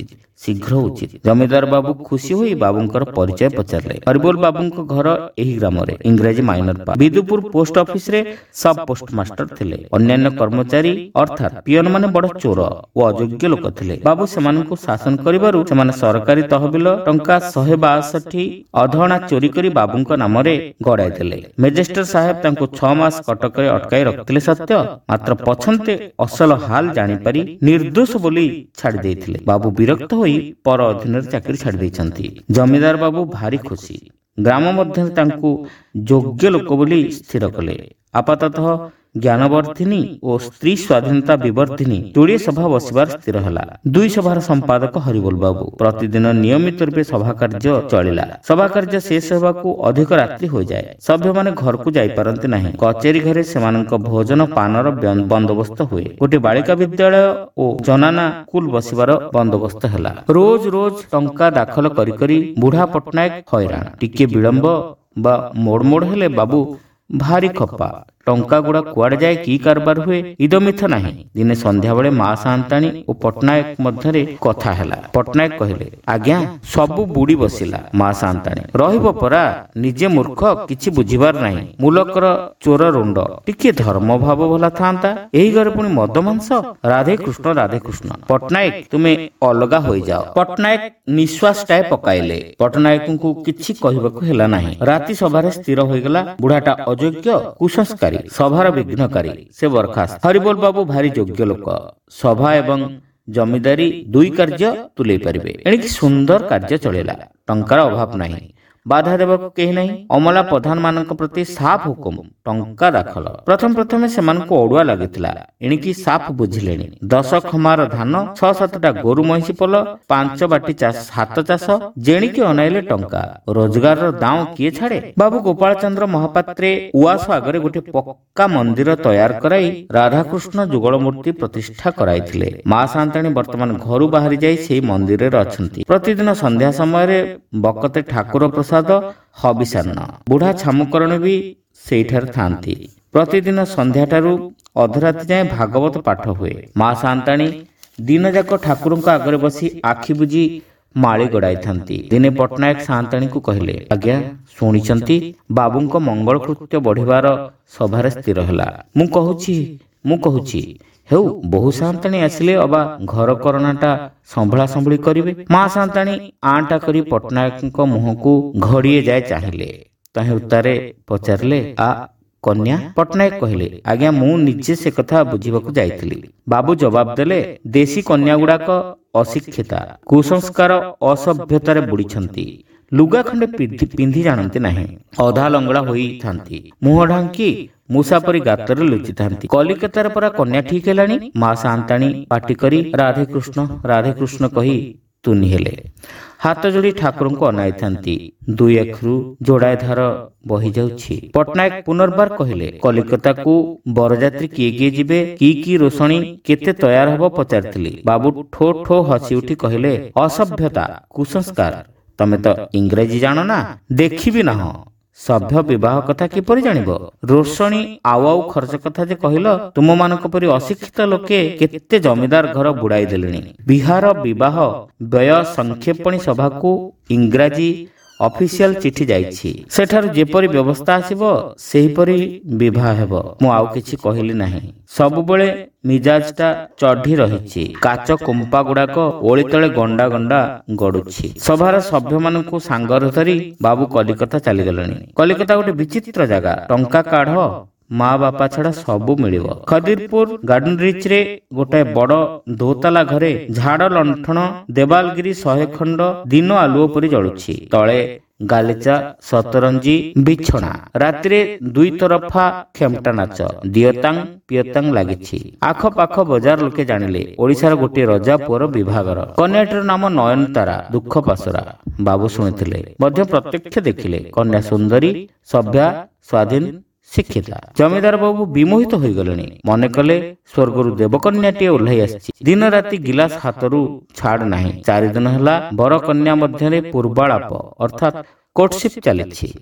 ଶୀଘ୍ର ଉଚିତ। ଜମିଦାର ବାବୁ ଖୁସି ହୋଇ ବାବୁଙ୍କର ପରିଚୟ ପଚାରିଲେ। ହରିବୋଲ ବାବୁଙ୍କ ଘର ଏହି ଗ୍ରାମରେ ଇଂରାଜୀ ମାଇନର ପାସ୍। ବିଦୁପୁର ପୋଷ୍ଟ ଅଫିସରେ ସବ୍ ପୋଷ୍ଟମାଷ୍ଟର ଥିଲେ। ଅନ୍ୟାନ୍ୟ କର୍ମଚାରୀ ଅର୍ଥାତ୍ ପିଅନ ମାନେ ବଡ଼ ଚୋର ଓ ଅଯୋଗ୍ୟ ଲୋକ ଥିଲେ। ବାବୁ ସେମାନଙ୍କୁ ଶାସନ କରିବାରୁ ସେମାନେ ସରକାରୀ ତହବିଲ ଟଙ୍କା ଶହେ ବାଷଠି ଅଧଅଣା ଚୋରି କରି ବାବୁଙ୍କ ନାମରେ ଗଡ଼ାଇ ଦେଲେ। ମେଜିଷ୍ଟ୍ରେଟ ସାହେବ ତାଙ୍କୁ ଛଅ ମାସ କଟକରେ ଅଟକାଇ ରଖିଥିଲେ ସତ୍ୟ, ମାତ୍ର ପଛନ୍ତେ ଅସଲ ହାଲ ଜାଣିପାରି ନିର୍ଦ୍ଦୋଷ ବୋଲି ଛାଡ଼ି ଦେଇଥିଲେ। ବାବୁ ବିରକ୍ତ ହୋଇ ପର ଅଧୀନରେ ଚାକିରି ଛାଡ଼ି ଦେଇଛନ୍ତି। ଜମିଦାର ବାବୁ ଭାରି ଖୁସି। ଗ୍ରାମ ମଧ୍ୟରେ ତାଙ୍କୁ ଯୋଗ୍ୟ ଲୋକ ବୋଲି ସ୍ଥିର କଲେ। ଆପାତତଃ ଜ୍ଞାନବର୍ଦ୍ଧିନୀ ଓ ସ୍ତ୍ରୀ ସ୍ୱାଧୀନତା ବିବର୍ଦ୍ଧିନୀ ଯୋଡ଼ିଏ ସଭା ବସିବାର ସ୍ଥିର ହେଲା। ଦୁଇ ସଭାର ସମ୍ପାଦକ ହରିବୋଲ ବାବୁ। ପ୍ରତିଦିନ ନିୟମିତ ରୂପେ ସଭା କାର୍ଯ୍ୟ ଚଳିଲା। ସଭା କାର୍ଯ୍ୟ ଶେଷ ହେବାକୁ ଅଧିକ ରାତ୍ରି ହୋଇଯାଏ। ସଭ୍ୟମାନେ ଘରକୁ ଯାଇପାରନ୍ତି ନାହିଁ। କଚେରୀ ଘରେ ସେମାନଙ୍କ ଭୋଜନ ପାନର ବନ୍ଦୋବସ୍ତ ହୁଏ। ଗୋଟିଏ ବାଳିକା ବିଦ୍ୟାଳୟ ଓ ଜନାନା ସ୍କୁଲ ବସିବାର ବନ୍ଦୋବସ୍ତ ହେଲା। ରୋଜ ରୋଜ ଟଙ୍କା ଦାଖଲ କରି କରି ବୁଢ଼ା ପଟ୍ଟନାୟକ ହଇରାଣ। ଟିକେ ବିଳମ୍ବ ବା ମୋଡ଼ ମୋଡ଼ ହେଲେ ବାବୁ ଭାରି ଖପା। ଟଙ୍କା ଗୁଡ଼ା କୁଆଡ଼େ ଯାଏ, କି କାରବାର ହୁଏ, ଇଦ ମିଥ ନାହିଁ। ଦିନେ ସନ୍ଧ୍ୟାବେଳେ ମା ସାଆନ୍ତାଣୀ ଓ ପଟ୍ଟନାୟକ ମଧ୍ୟରେ କଥା ହେଲା। ପଟ୍ଟନାୟକ କହିଲେ, ଆଜ୍ଞା ସବୁ ବୁଡ଼ି ବସିଲା। ମା ସାଆନ୍ତାଣୀ, ରହିବ ପରା, ନିଜେ ମୂର୍ଖ, କିଛି ବୁଝିବାର ନାହିଁ। ମୁଲକର ଚୋର ରୁଣ୍ଡ, ଟିକେ ଧର୍ମ ଭାବ ଭଲ ଥାନ୍ତା। ଏହି ଘରେ ପୁଣି ମଦ ମାଂସ। ରାଧେ କୃଷ୍ଣ ରାଧେ କୃଷ୍ଣ। ପଟ୍ଟନାୟକ ତୁମେ ଅଲଗା ହୋଇଯାଅ। ପଟ୍ଟନାୟକ ନିଶ୍ୱାସଟାଏ ପକାଇଲେ। ପଟ୍ଟନାୟକଙ୍କୁ କିଛି କହିବାକୁ ହେଲା ନାହିଁ। ରାତି ସଭାରେ ସ୍ଥିର ହୋଇଗଲା, ବୁଢ଼ାଟା ଅଯୋଗ୍ୟ, କୁସଂସ୍କାରୀ, ସଭାର ବିଘ୍ନକାରୀ, ସେ ବରଖାସ୍ତ। ହରିବୋଲ ବାବୁ ଭାରି ଯୋଗ୍ୟ ଲୋକ। ସଭା ଏବଂ ଜମିଦାରୀ ଦୁଇ କାର୍ଯ୍ୟ ତୁଲେଇ ପାରିବେ। ଏଣିକି ସୁନ୍ଦର କାର୍ଯ୍ୟ ଚଳିଲା। ଟଙ୍କାର ଅଭାବ ନାହିଁ। ବାଧା ଦେବାକୁ କେହି ନାହିଁ। ଅମଲା ପ୍ରଧାନ ମାନଙ୍କ ପ୍ରତି ସାଫ ହୁକୁମ, ଟଙ୍କା ଦାଖଲ। ପ୍ରଥମେ ପ୍ରଥମେ ସେମାନଙ୍କୁ ଅଡୁଆ ଲାଗିଥିଲା। ଏଣିକି ସାଫ ବୁଝିଲେଣି। ଦଶ ଖମାର ଧାନ, ଛଅ ସାତଟା ଗୋରୁ ମଇଁଷି ପୋଲ, ପାଞ୍ଚ ବାଟି ହାତ ଚାଷ, ଯେଣିକି ଅନାଇଲେ ଟଙ୍କା। ରୋଜଗାରର ଦାମ କିଏ ଛାଡେ? ବାବୁ ଗୋପାଳ ଚନ୍ଦ୍ର ମହାପାତ୍ରେ ଉଆସ ଆଗରେ ଗୋଟିଏ ପକ୍କା ମନ୍ଦିର ତୟାର କରାଇ ରାଧାକୃଷ୍ଣ ଯୁଗଳ ମୂର୍ତ୍ତି ପ୍ରତିଷ୍ଠା କରାଇଥିଲେ। ମା ସାଆନ୍ତାଣୀ ବର୍ତ୍ତମାନ ଘରୁ ବାହାରି ଯାଇ ସେହି ମନ୍ଦିରରେ ଅଛନ୍ତି। ପ୍ରତିଦିନ ସନ୍ଧ୍ୟା ସମୟରେ ବକତେ ଠାକୁର ପ୍ରସାଦ ହବିଷାନ୍ନ। ବୁଢ଼ା ଛାମୁକରଣ ବି ସେଇଠାରେ ଥାନ୍ତି। ପ୍ରତିଦିନ ସନ୍ଧ୍ୟାଠାରୁ ଅଧରାତି ଯାଏଁ ଭାଗବତ ପାଠ ହୁଏ। ମା ସାଆନ୍ତାଣୀ ଦିନଯାକ ଠାକୁରଙ୍କ ଆଗରେ ବସି ଆଖି ବୁଜି ମାଳି ଗଡ଼ାଇଥାନ୍ତି। ଦିନେ ପଟ୍ଟନାୟକ ସାଆନ୍ତାଣୀଙ୍କୁ କହିଲେ, ଆଜ୍ଞା ଶୁଣିଛନ୍ତି ବାବୁଙ୍କ ମଙ୍ଗଳ କୃତ୍ୟ ବଢ଼ିବାର ସଭାରେ ସ୍ଥିର ହେଲା। ମୁଁ କହୁଛି ମୁଁ କହୁଛି ହେଉ, ବୋହୂ ସାଆନ୍ତାଣୀ ଆସିଲେ ଅବା ଘର କରଣାଟା ସମ୍ଭଳା ସମ୍ଭଳି କରିବେ। ମା ସାଆନ୍ତାଣୀ ଆଁଟା କରି ପଟ୍ଟନାୟକଙ୍କ ମୁହଁକୁ ଘଡ଼ିଏ ଯାଏ ଚାହିଁଲେ। ତାହିଁ ଉତ୍ତାରେ ପଚାରିଲେ, ଆ କନ୍ୟା? ପଟ୍ଟନାୟକ କହିଲେ, ଆଜ୍ଞା ମୁଁ ନିଜେ ସେ କଥା ବୁଝିବାକୁ ଯାଇଥିଲି। ବାବୁ ଜବାବ ଦେଲେ, ଦେଶୀ କନ୍ୟା ଗୁଡ଼ାକ ଅଶିକ୍ଷିତା, କୁସଂସ୍କାର, ଅସଭ୍ୟତାରେ ବୁଡ଼ିଛନ୍ତି। ଲୁଗା ଖଣ୍ଡେ ପିନ୍ଧି ଜାଣନ୍ତି ନାହିଁ। ଅଧା ଲଙ୍ଗଳା ହୋଇଥାନ୍ତି। ମୁହଁ ଢାଙ୍କି ମୂଷା ପରି ଗାତରେ ଲୁଚିଥାନ୍ତି। କଲିକତାର ପରା କନ୍ୟା ଠିକ ହେଲାଣି। ମା ସାଆନ୍ତାଣୀ ପାଟି କରି ରାଧେ କୃଷ୍ଣ ରାଧେ କୃଷ୍ଣ କହି ତୁନି ହେଲେ। ହାତ ଯୋଡ଼ି ଠାକୁରଙ୍କୁ ଅନାଇଥାନ୍ତି। ଦୁଇ ଆଖିରୁ ଯୋଡ଼ାଏ ଧାର ବହି ଯାଉଛି। ପଟ୍ଟନାୟକ ପୁନର୍ବାର କହିଲେ, କଲିକତାକୁ ବରଯାତ୍ରୀ କିଏ କିଏ ଯିବେ, କି କି ରୋଷଣୀ କେତେ ତୟାର ହବ ପଚାରିଥିଲି। ବାବୁ ଠୋ ଠୋ ହସି ଉଠି କହିଲେ, ଅସଭ୍ୟତା, କୁସଂସ୍କାର। ତମେ ତ ଇଂରାଜୀ ଜାଣ ନା, ଦେଖିବି ନାହଁ। ସଭ୍ୟ ବିବାହ କଥା କିପରି ଜାଣିବ? ରୋଷଣୀ ଆଉ ଆଉ ଖର୍ଚ୍ଚ କଥା ଯେ କହିଲ, ତୁମମାନଙ୍କ ପରି ଅଶିକ୍ଷିତ ଲୋକେ କେତେ ଜମିଦାର ଘର ବୁଡ଼ାଇ ଦେଲେଣି। ବିହାର ବିବାହ ବ୍ୟୟ ସଂକ୍ଷେପଣୀ ସଭାକୁ ଇଂରାଜୀ ଅଫିସିଆଲ ଚିଠି ଯାଇଛି। ସେଠାରୁ ଯେପରି ବ୍ୟବସ୍ଥା ଆସିବ ସେହିପରି ବିବାହ ହେବ। ମୁଁ ଆଉ କିଛି କହିଲି ନାହିଁ। ସବୁବେଳେ ମିଜାଜଟା ଚଢି ରହିଛି। କାଚ କୁମ୍ପା ଗୁଡାକ ଓଳି ତଳେ ଗଣ୍ଡା ଗଣ୍ଡା ଗଡୁଛି। ସଭାର ସଭ୍ୟମାନଙ୍କୁ ସାଙ୍ଗରେ ଧରି ବାବୁ କଲିକତା ଚାଲିଗଲେଣି। କଲିକତା ଗୋଟେ ବିଚିତ୍ର ଜାଗା। ଟଙ୍କା କାଢ, ମା ବାପା ଛଡା ସବୁ ମିଳିବ। ଖଦିରପୁର ଗାର୍ଡେନ ରିଚ୍ ରେ ଗୋଟାଏ ବଡ ଦୋତାଲା ଘରେ ଝାଡ ଲଣ୍ଠନ, ଦେବାଲଗିରି ଶହେ ଖଣ୍ଡ ଦିନ ଆଲୁଅ ପରି ଜଳୁଛି। ତଳେ ଗାଲିଚା, ସତରଞ୍ଜି, ବିଛଣା। ରାତିରେ ଦୁଇ ତରଫା ଖେମଟା ନାଚ, ଦିଅତାଙ୍ଗ ପିଅତାଙ୍ଗ ଲାଗିଛି। ଆଖପାଖ ବଜାର ଲୋକେ ଜାଣିଲେ ଓଡିଶାର ଗୋଟିଏ ରଜା ପୁଅର ବିଭାଘର। କନ୍ୟାଟିର ନାମ ନୟନତାରା। ଦୁଃଖ ପାଶୋରା। ବାବୁ ଶୁଣିଥିଲେ, ମଧ୍ୟ ପ୍ରତ୍ୟକ୍ଷ ଦେଖିଲେ। କନ୍ୟା ସୁନ୍ଦରୀ, ସଭ୍ୟା, ସ୍ୱାଧୀନ, ଶିକ୍ଷିତା। ଜମିଦାର ବାବୁ ବିମୋହିତ ହୋଇଗଲେଣି। ମନେ କଲେ ସ୍ୱର୍ଗରୁ ଦେବକନ୍ୟାଟିଏ ଓହ୍ଲାଇ ଆସିଛି। ଦିନ ରାତି ଗିଲାସ ହାତରୁ ଛାଡ ନାହିଁ। ଚାରି ଦିନ ହେଲା ବର କନ୍ୟା ମଧ୍ୟରେ ପୂର୍ବାଳାପ ଅର୍ଥାତ୍ କୋର୍ଟସିପ ଚାଲିଛି।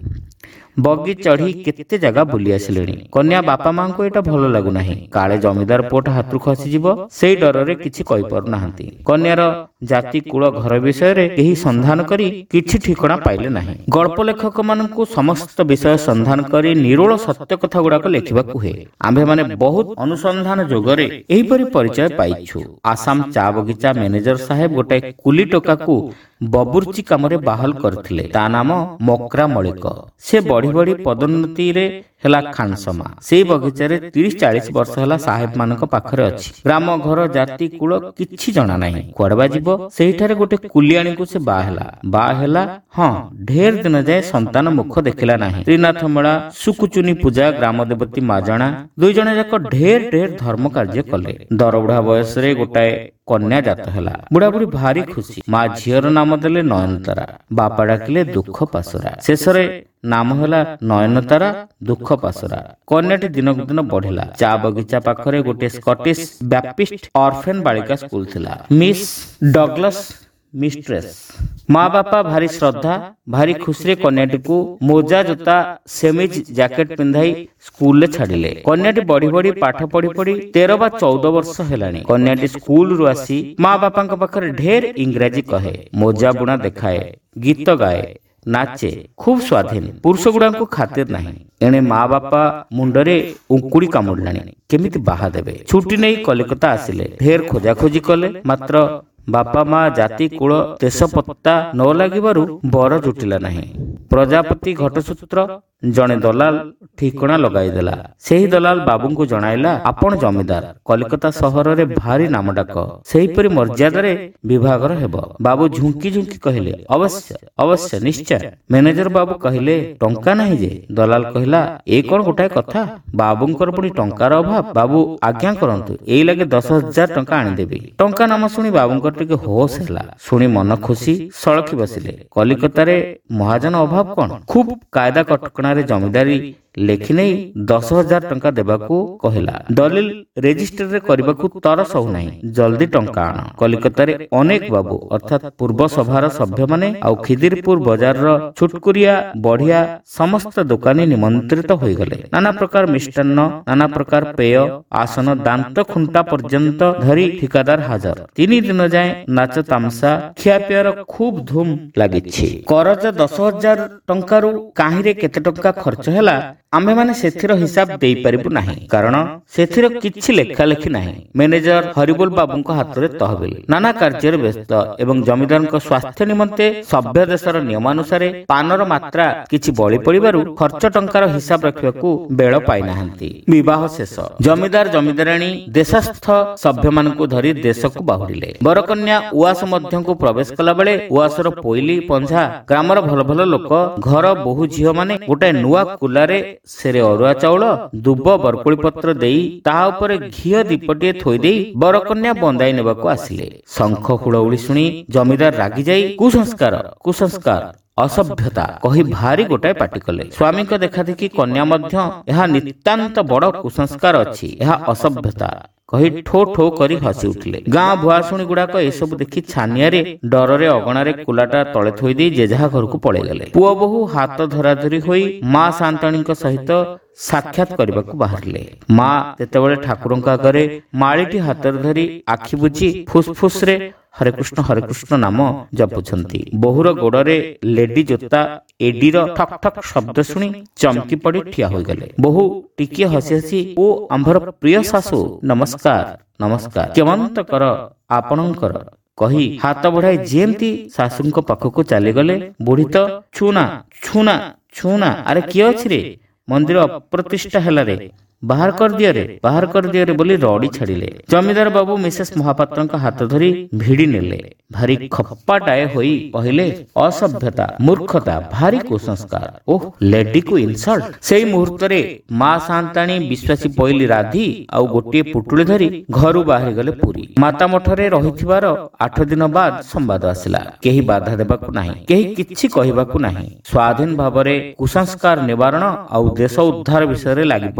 ବଗି ଚଢ଼ି କେତେ ଜାଗା ବୁଲି ଆସିଲେଣି। କନ୍ୟା ବାପା ମାଙ୍କୁ ଏଇଟା ଭଲ ଲାଗୁନାହିଁ। କାଳେ ଜମିଦାର ପୁଅଟା ହାତରୁ ଖସିଯିବ, ସେଇ ଡରରେ କିଛି କହିପାରୁନାହାନ୍ତି। କନ୍ୟାର ଜାତି କୂଳ ଘର ବିଷୟରେ କେହି ସନ୍ଧାନ କରି କିଛି ଠିକଣା ପାଇଲେ ନାହିଁ। ଗଳ୍ପ ଲେଖକ ମାନଙ୍କୁ ସମସ୍ତ ବିଷୟ ସନ୍ଧାନ କରି ନିରୋଳ ସତ୍ୟ କଥା ଗୁଡାକ ଲେଖିବାକୁ ହୁଏ। ଆମ୍ଭେମାନେ ବହୁତ ଅନୁସନ୍ଧାନ ଯୋଗରେ ଏହିପରି ପରିଚୟ ପାଇଛୁ। ଆସାମ ଚା ବଗିଚା ମ୍ୟାନେଜର ସାହେବ ଗୋଟାଏ କୁଲି ଟୋକାକୁ ବବୁର୍ଚି କାମରେ ବାହାଲ କରିଥିଲେ। ତା ନାମ ମକ୍ରା ମଳିକ। ସେ ବଢି ବଢି ପଦୋନ୍ନତିରେ ହେଲା ଖାନସମା। ସେଇ ବଗିଚାରେ ତିରିଶ ଚାଳିଶ ବର୍ଷ ହେଲା ସାହେବ ମାନଙ୍କ ପାଖରେ ଅଛି। ଗ୍ରାମ ଘର ଜାତି କୂଳ କିଛି ଜଣା ନାହିଁ। କୁଆଡ଼େ ବା ଯିବ? ସେହିଠାରେ ଗୋଟେ କୁଲିଆଣୀକୁ ସେ ବାହା ହେଲା। ବାହା ହେଲା ହଁ, ଢେର ଦିନ ଯାଏ ସନ୍ତାନ ମୁଖ ଦେଖିଲା ନାହିଁ। ତ୍ରିନାଥ ମେଳା, ସୁକୁଚୁନି ପୂଜା, ଗ୍ରାମ ଦେବତୀ ମାଜଣା, ଦୁଇ ଜଣ ଯାକ ଢେର ଢେର ଧର୍ମ କାର୍ଯ୍ୟ କଲେ। ଦରବୁଢା ବୟସରେ ଗୋଟାଏ କନ୍ୟା ଜାତ ହେଲା। ବୁଢାବୁଢୀ ଭାରି ଖୁସି। ମା ଝିଅର ନାମ ଦେଲେ ନୟନତାରା, ବାପା ଡାକିଲେ ଦୁଃଖ ପାଶୋରା। ଶେଷରେ ନାମ ହେଲା ନୟନତାରା ଦୁଃଖ ପାଶୋରା। କନ୍ୟାଟି ଦିନକୁ ଦିନ ବଢିଲା। ଚା ବଗିଚା ପାଖରେ ଗୋଟିଏ ସ୍କଟିଶ ବ୍ୟାପ୍ଟିଷ୍ଟ ଅର୍ଫେନ ବାଳିକା ସ୍କୁଲ ଥିଲା। Miss Douglas mistress. ମା ବାପା ଭାରି ଶ୍ରଦ୍ଧା, ଭାରି ଖୁସିରେ କନ୍ୟାଟିକୁ ମୋଜା ଜୋତା ସେମିଜ ଜ୍ୟାକେଟ ପିନ୍ଧାଇ ସ୍କୁଲରେ ଛାଡ଼ିଲେ। କନ୍ୟାଟି ବଢି ବଢି ପାଠ ପଢି ପଢି ତେର ବା ଚଉଦ ବର୍ଷ ହେଲାଣି। କନ୍ୟାଟି ସ୍କୁଲରୁ ଆସି ମା ବାପାଙ୍କ ପାଖରେ ଢେର ଇଂରାଜୀ କହେ, ମୋଜା ବୁଣା ଦେଖାଏ, ଗୀତ ଗାଏ, ନାଚେ, ଖୁବ ସ୍ୱାଧୀନ। ପୁରୁଷ ଗୁଡାଙ୍କୁ ଖାତିର ନାହିଁ। ଏଣେ ମା ବାପା ମୁଣ୍ଡରେ ଉଙ୍କୁଡି କାମୁଡ଼ିଲାଣି। କେମିତି ବାହା ଦେବେ? ଛୁଟି ନେଇ କଲିକତା ଆସିଲେ। ଢେର ଖୋଜାଖୋଜି କଲେ, ମାତ୍ର ବାପା ମା ଜାତି କୂଳ ଦେଶ ପତ୍ତା ନ ଲାଗିବାରୁ ବର ଜୁଟିଲା ନାହିଁ। ପ୍ରଜାପତି ଘଟସୂତ୍ର ଜଣେ ଦଲାଲ ଠିକଣା ଲଗାଇଦେଲା। ସେହି ଦଲାଲ ବାବୁଙ୍କୁ ଜଣାଇଲା, ଆପଣ ଜମିଦାର, କଲିକତା ସହରରେ ଭାରି ନାମ ଡାକ, ସେହିପରି ମର୍ଯ୍ୟାଦାରେ ବିଭାଘର ହେବ। ବାବୁ ଝୁଙ୍କି ଝୁଙ୍କି କହିଲେ, ଅବଶ୍ୟ ଅବଶ୍ୟ ନିଶ୍ଚୟ। ମ୍ୟାନେଜର ବାବୁ କହିଲେ, ଟଙ୍କା ନାହିଁ ଯେ? ଦଲାଲ କହିଲା, ଏ କଣ ଗୋଟାଏ କଥା? ବାବୁଙ୍କର ପୁଣି ଟଙ୍କାର ଅଭାବ? ବାବୁ ଆଜ୍ଞା କରନ୍ତୁ, ଏଇ ଲାଗେ ଦଶ ହଜାର ଟଙ୍କା ଆଣିଦେବି। ଟଙ୍କା ନାମ ଶୁଣି ବାବୁଙ୍କର ଟିକେ ହୋସ ହେଲା। ଶୁଣି ମନ ଖୁସି ସଳଖି ବସିଲେ। କଲିକତାରେ ମହାଜନ ଅଭାବ କଣ? ଖୁବ କାୟଦା କଟକଣାରେ ଜମିଦାରୀ ଲେଖି ନେଇ ଦଶ ହଜାର ଟଙ୍କା ଦେବାକୁ କହିଲା। ଦଲିଲ ରେଜିଷ୍ଟରରେ କରିବାକୁ ତରସ ହଉନାହିଁ। ଜଲ୍ଦି ଟଙ୍କା ଆଣ। କଲିକତାରେ ଅନେକ ବାବୁ ଅର୍ଥାତ୍ ପୂର୍ବ ସଭାର ସଭ୍ୟମାନେ ଆଉ ଖିଦିରପୁର ବଜାରର ଛୁଟକୁରିଆ ବଢିଆ ସମସ୍ତ ଦୋକାନୀ ନିମନ୍ତ୍ରିତ ହୋଇଗଲେ। ନାନା ପ୍ରକାର ମିଷ୍ଟାନ୍ନ, ନାନା ପ୍ରକାର ପେୟ, ଆସନ, ଦାନ୍ତ ଖୁଣ୍ଟା ପର୍ଯ୍ୟନ୍ତ ଧରି ଠିକାଦାର ହାଜର। ତିନି ଦିନ ଯାଏ ନାଚ ତାମସା ଖିଆପିଆର ଖୁବ ଧୁମ ଲାଗିଛି। କରଜ ଦଶ ହଜାର ଟଙ୍କାରୁ କାହିଁରେ କେତେ ଟଙ୍କା ଖର୍ଚ୍ଚ ହେଲା ଆମ୍ଭେମାନେ ସେଥିର ହିସାବ ଦେଇପାରିବୁ ନାହିଁ, କାରଣ ସେଥିର କିଛି ଲେଖା ଲେଖି ନାହିଁ। ମ୍ୟାନେଜର ହରିବୋଲ ବାବୁଙ୍କ ହାତରେ ତହବିଲ। ନାନା କାର୍ଯ୍ୟରେ ବ୍ୟସ୍ତ ଏବଂ ଜମିଦାରଙ୍କ ସ୍ୱାସ୍ଥ୍ୟ ନିମନ୍ତେ ସଭ୍ୟ ଦେଶର ନିୟମାନୁସାରେ ପାନର ମାତ୍ରା କିଛି ବଳି ପଡ଼ିବାରୁ ଖର୍ଚ୍ଚ ଟଙ୍କାର ହିସାବ ରଖିବାକୁ ବେଳ ପାଇନାହାନ୍ତି। ବିବାହ ଶେଷ। ଜମିଦାର ଜମିଦାରାଣୀ ଦେଶସ୍ଥ ସଭ୍ୟମାନଙ୍କୁ ଧରି ଦେଶକୁ ବାହୁଡ଼ିଲେ। ବରକନ୍ୟା ଉଆସ ମଧ୍ୟକୁ ପ୍ରବେଶ କଲା ବେଳେ ଉଆସର ପୋଇଲି ପଞ୍ଝା ଗ୍ରାମର ଭଲ ଭଲ ଲୋକ, ଘର ବୋହୂ ଝିଅ ମାନେ ଗୋଟାଏ ନୂଆ କୁଲାରେ ସେରେ ଅରୁଆ ଚାଉଳ, ଦୁବ ବରକୋଳି ପତ୍ର ଦେଇ ତାହା ଉପରେ ଘିଅ ଦୀପଟିଏ ଥୋଇ ଦେଇ ବରକନ୍ୟା ବନ୍ଦାଇ ନେବାକୁ ଆସିଲେ। ଶଙ୍ଖ ହୁଳହୁଳି ଶୁଣି ଜମିଦାର ରାଗି ଯାଇ କୁସଂସ୍କାର କୁସଂସ୍କାର ଅସଭ୍ୟତା କହି ଭାରି ଗୋଟାଏ ପାଟି କଲେ। ସ୍ୱାମୀଙ୍କ ଦେଖା ଦେଖି କନ୍ୟା ମଧ୍ୟ ଏହା ନିତାନ୍ତ ବଡ଼ କୁସଂସ୍କାର ଅଛି, ଏହା ଅସଭ୍ୟତା କହି ଠୋ ଠୋ କରି ହସି ଉଠିଲେ। ଗାଁ ଭୁଆଶୁଣୀ ଗୁଡାକ ଏସବୁ ଦେଖି ଛାନିଆରେ ଡରରେ ଅଗଣାରେ କୁଲାଟା ତଳେ ଥୋଇ ଦେଇ ଯେ ଯାହା ଘରକୁ ପଳେଇଗଲେ। ପୁଅ ବୋହୂ ହାତ ଧରାଧରି ହୋଇ ମା ସାନ୍ତାଣୀଙ୍କ ସହିତ ସାକ୍ଷାତ କରିବାକୁ ବାହାରିଲେ। ମା ତେତେବେଳେ ଠାକୁରଙ୍କ ଆଗରେ ମାଳିଟି ହାତରେ ଧରି ଆଖି ବୁଜି ଫୁସଫୁସରେ ହରେ କୃଷ୍ଣ ହରେ କୃଷ୍ଣ ନାମ ଜପୁଛନ୍ତି। ବୋହୂର ଗୋଡରେ ଲେଡି ଜୋତା ଏଡିର ଠକ୍ ଠକ୍ ଶବ୍ଦ ଶୁଣି ଚମକି ପଡି ଠିଆ ହୋଇଗଲେ। ବୋହୂ ଟିକିଏ ହସି ହସି, ଓ ଆମ୍ଭର ପ୍ରିୟ ଶାଶୁ, ନମସ୍କାର ନମସ୍କାର, କେମନ୍ତ କର ଆପଣଙ୍କର କହି ହାତ ବଢାଇ ଯେମିତି ଶାଶୁଙ୍କ ପାଖକୁ ଚାଲିଗଲେ। ବୁଢୀ ତ ଛୁନା ଛୁନା ଛୁନା, ଆରେ କିଏ ଅଛି ରେ? ମନ୍ଦିର ଅପ୍ରତିଷ୍ଠା ହେଲାରେ, ବାହାର କରିଦିଅରେ ବାହାର କରିଦିଅରେ ବୋଲି ରଡି ଛାଡ଼ିଲେ। ଜମିଦାର ବାବୁ ମିସେସ୍ ମହାପାତ୍ରଙ୍କ ହାତ ଧରି ଭିଡ଼ି ନେଲେ। ଭାରି ଖପ୍ପାଟାଏ ହୋଇ କହିଲେ, ଅସଭ୍ୟତା, ମୂର୍ଖତା, ଭାରି କୁସଂସ୍କାର, ଓଃ ଲେଡିକୁ ଇନସଲ୍ଟ। ସେଇ ମୁହୂର୍ତ୍ତରେ ମା ସାନ୍ତାଣୀ ବିଶ୍ୱାସୀ ପଇଲି ରାଧି ଆଉ ଗୋଟିଏ ପୁଟୁଳି ଧରି ଘରୁ ବାହାରିଗଲେ ପୁରୀ। ମାତା ମଠରେ ରହିଥିବାର ଆଠ ଦିନ ବାଦ ସମ୍ବାଦ ଆସିଲା। କେହି ବାଧା ଦେବାକୁ ନାହିଁ, କେହି କିଛି କହିବାକୁ ନାହିଁ। ସ୍ୱାଧୀନ ଭାବରେ କୁସଂସ୍କାର ନିବାରଣ ଆଉ ଦେଶ ଉଦ୍ଧାର ବିଷୟରେ ଲାଗି ପଡ଼ିଛନ୍ତି।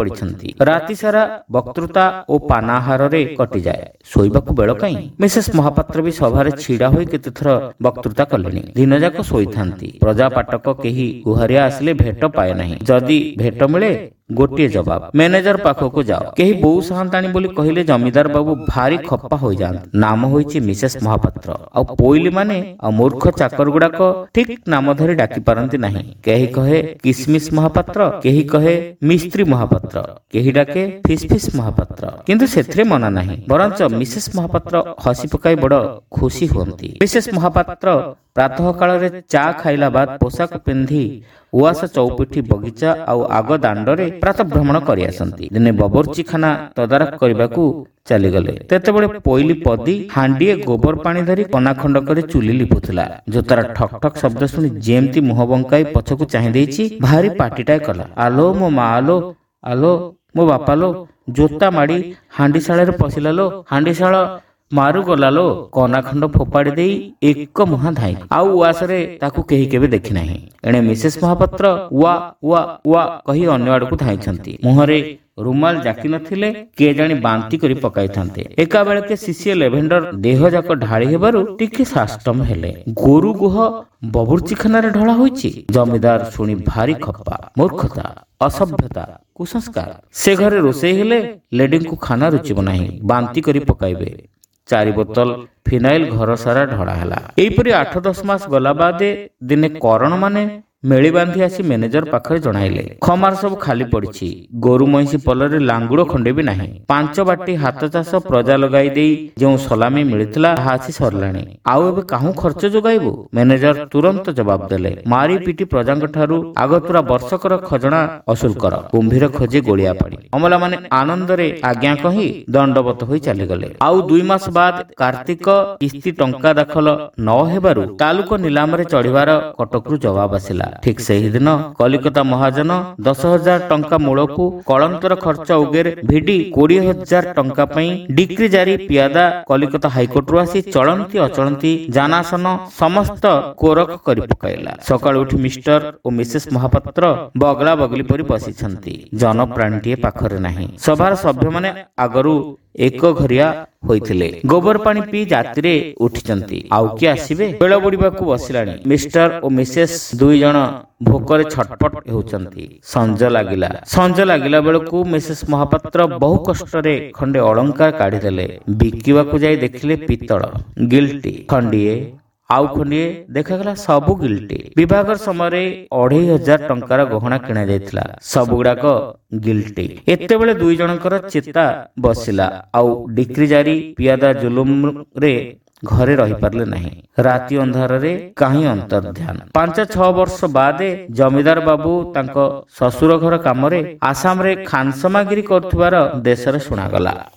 ରାତି ସାରା ବକ୍ତୃତା ଓ ପାନାହାରରେ କଟିଯାଏ। ଶୋଇବାକୁ ବେଳ କାହିଁ? ମିସେସ୍ ମହାପାତ୍ର ବି ସଭାରେ ଛିଡା ହୋଇ କେତେଥର ବକ୍ତୃତା କଲେଣି। ଦିନଯାକ ଶୋଇଥାନ୍ତି। ପ୍ରଜା ପାଠକ କେହି ଗୁହାରିଆ ଆସିଲେ ଭେଟ ପାଏ ନାହିଁ। ଯଦି ଭେଟ ମିଳେ ଗୋଟିଏ ଜବାବ, ମ୍ୟାନେଜର ପାଖକୁ ଯାଅ। କେହି ବୋଉ ସାହାନ୍ତାଣୀ ବୋଲି କହିଲେ ଜମିଦାର ବାବୁ ଭାରି ଖପା ହୋଇଯାଆନ୍ତି। ନାମ ହୋଇଛି ମିସେସ୍ ମହାପାତ୍ର। ଆଉ ପୋଇଲି ମାନେ ଆଉ ମୂର୍ଖ ଚାକର ଗୁଡାକ ଠିକ ନାମ ଧରି ଡାକି ପାରନ୍ତି ନାହିଁ। କେହି କହେ କିସମିସ୍ ମହାପାତ୍ର, କେହି କହେ ମିସ୍ତ୍ରୀ ମହାପାତ୍ର, କେହି ଡାକେ ଫିସ୍ ଫିସ୍ ମହାପାତ୍ର। କିନ୍ତୁ ସେଥିରେ ମନା ନାହିଁ। ବରଞ୍ଚ ମିସେସ୍ ମହାପାତ୍ର ହସି ପକାଇ ବଡ ଖୁସି ହୁଅନ୍ତି। ମିସେସ୍ ମହାପାତ୍ର ପ୍ରାତଃ କାଳରେ ଚା ଖାଇଲା ବାଦ ପୋଷାକ ପିନ୍ଧି ଉଆସ ଚଉପିଠି ବଗିଚା ଆଉ ଆଗ ଦାଣ୍ଡରେ ପ୍ରାତଃ ଭ୍ରମଣ କରି ଆସନ୍ତି। ଦିନେ ବବର୍ଚ୍ଚିଖାନା ତଦାରଖ କରିବାକୁ ଚାଲିଗଲେ। ତେତେବେଳେ ପୋଇଲି ପଦି ହାଣ୍ଡିଏ ଗୋବର ପାଣି ଧରି କନା ଖଣ୍ଡ କରି ଚୁଲି ଲିପୁଥିଲା। ଜୋତାର ଠକ୍ ଠକ୍ ଶବ୍ଦ ଶୁଣି ଯେମିତି ମୁହଁ ବଙ୍କାଇ ପଛକୁ ଚାହିଁ ଦେଇଛି, ଭାରି ପାଟିଟାଏ କଲା। ଆଲୋ ମୋ ମା ଆଲୋ, ଆଲୋ ମୋ ବାପା ଲୋ, ଜୋତା ମାଡ଼ି ହାଣ୍ଡିଶାଳରେ ପଶିଲା ଲୋ, ହାଣ୍ଡିଶାଳ ମାରୁ ଗଲା ଲୋ। କନା ଖଣ୍ଡ ଫୋପାଡ଼ି ଦେଇ ଏକ ମୁହାଁ ଧାଇଁ। ଆଉ ଉଆସରେ ତାକୁ କେହି କେବେ ଦେଖି ନାହିଁ। ଏଣେ ମିସେସ୍ ମହାପାତ୍ର ଉଆ ଉଆ ଉଆ କହି ଅନ୍ୟ ଆଡକୁ ଧାଇଁଛନ୍ତି। ମୁହଁରେ ରୁମାଲ ଜାକି ନଥିଲେ କିଏ ଜାଣି ବାନ୍ତି କରି ପକାଇଥାନ୍ତେ। ଏକା ବେଳକେ ଶିଶିଏ ଲେଭେଣ୍ଡର ଦେହ ଯାକ ଢାଳି ହେବାରୁ ଟିକେ ସାଷ୍ଟମ ହେଲେ। ଗୋରୁ ଗୁହ ବବୁର୍ଚିଖାନାରେ ଢଳା ହୋଇଛି। ଜମିଦାର ଶୁଣି ଭାରି ଖପା। ମୂର୍ଖତା, ଅସଭ୍ୟତା, କୁସଂସ୍କାର। ସେ ଘରେ ରୋଷେଇ ହେଲେ ଲେଡିଙ୍କୁ ଖାନା ରୁଚିବ ନାହିଁ, ବାନ୍ତି କରି ପକାଇବେ। ଚାରି ବୋତଲ ଫିନାଇଲ ଘର ସାରା ଢଳା ହେଲା। ଏହିପରି ଆଠ ଦଶ ମାସ ଗଲା ବାଦେ ଦିନେ କରଣ ମାନେ ମେଳି ବାନ୍ଧି ଆସି ମ୍ୟାନେଜର ପାଖରେ ଜଣାଇଲେ, ଖମାର ସବୁ ଖାଲି ପଡିଛି। ଗୋରୁ ମଇଁଷି ପଲରେ ଲାଙ୍ଗୁଡ ଖଣ୍ଡେ ବି ନାହିଁ। ପାଞ୍ଚ ବାଟି ହାତ ଚାଷ ପ୍ରଜା ଲଗାଇ ଦେଇ ଯେଉଁ ସଲାମି ମିଳିଥିଲା ତାହା ଆସି ସରିଲାଣି। ଆଉ ଏବେ କାହୁଁ ଖର୍ଚ୍ଚ ଯୋଗାଇବୁ? ମ୍ୟାନେଜର ତୁରନ୍ତ ଜବାବ ଦେଲେ, ମାରି ପିଟି ପ୍ରଜାଙ୍କ ଠାରୁ ଆଗତୁରା ବର୍ଷକର ଖଜଣା ଅସୁଲ କର। କୁମ୍ଭୀର ଖୋଜେ ଗୋଳିଆ ପାଡ଼ି। ଅମଲାମାନେ ଆନନ୍ଦରେ ଆଜ୍ଞା କହି ଦଣ୍ଡବତ ହୋଇ ଚାଲିଗଲେ। ଆଉ ଦୁଇ ମାସ ବାଦ କାର୍ତ୍ତିକ କିସ୍ତି ଟଙ୍କା ଦାଖଲ ନ ହେବାରୁ ତାଲୁକ ନିଲାମରେ ଚଢିବାର କଟକରୁ ଜବାବ ଆସିଲା। ଠିକ ସେହିଦିନ କଲିକତା ମହାଜନ ଦଶ ହଜାର ଟଙ୍କା ମୂଳକୁ କଳନ୍ତର ଖର୍ଚ୍ଚ ଉଗେରେ ଭିଡି କୋଡିଏ ହଜାର ଟଙ୍କା ପାଇଁ ଡିକ୍ରି ଜାରି ପିଆଦା କଲିକତା ହାଇକୋର୍ଟରୁ ଆସି ଚଳନ୍ତି ଅଚଳନ୍ତି ଯାନାସନ ସମସ୍ତ କୋରକ କରି ପକାଇଲା। ସକାଳୁ ଉଠି ମିଷ୍ଟର ଓ ମିସେସ୍ ମହାପାତ୍ର ବଗଲା ବଗଲି ପରି ବସିଛନ୍ତି। ଜନପ୍ରାଣୀଟିଏ ପାଖରେ ନାହିଁ। ସଭାର ସଭ୍ୟମାନେ ଆଗରୁ ଏକ ଘରିଆ ହୋଇଥିଲେ। ଗୋବର ପାଣି ପିଇ ଜାତିରେ ଉଠିଛନ୍ତି। ଆଉ କିଏ ଆସିବେ? ବେଳ ବୁଡିବାକୁ ବସିଲାଣି। ମିଷ୍ଟର ଓ ମିସେସ୍ ଦୁଇ ଜଣ ଭୋକରେ ଛଟପଟ ହେଉଛନ୍ତି। ସଞ୍ଜ ଲାଗିଲା। ସଞ୍ଜ ଲାଗିଲା ବେଳକୁ ମିସେସ୍ ମହାପାତ୍ର ବହୁ କଷ୍ଟରେ ଖଣ୍ଡେ ଅଳଙ୍କାର କାଢିଦେଲେ। ବିକିବାକୁ ଯାଇ ଦେଖିଲେ ପିତ୍ତଳ। ଗିଲ୍ଟି। ଖଣ୍ଡିଏ ଆଉ ଖଣ୍ଡିଏ ଦେଖାଗଲା ସବୁ ଗିଲ୍ଟି। ବିଭାଘର ସମୟରେ ଅଢେଇ ହଜାର ଟଙ୍କାର ଗହଣା କିଣା ଯାଇଥିଲା। ସବୁଗୁଡାକ ଗିଲ୍ଟି। ଏତେବେଳେ ଦୁଇ ଜଣଙ୍କର ଚେତା ବସିଲା। ଆଉ ଡିକ୍ରି ଜାରି ପିଆଦା ଜୁଲୁମରେ ଘରେ ରହିପାରିଲେ ନାହିଁ। ରାତି ଅନ୍ଧାରରେ କାହିଁ ଅନ୍ତର୍ଧ୍ୟାନ। ପାଞ୍ଚ ଛଅ ବର୍ଷ ବାଦେ ଜମିଦାର ବାବୁ ତାଙ୍କ ଶ୍ୱଶୁର ଘର କାମରେ ଆସାମରେ ଖାନସମାଗିରି କରୁଥିବାର ଦେଶରେ ଶୁଣାଗଲା।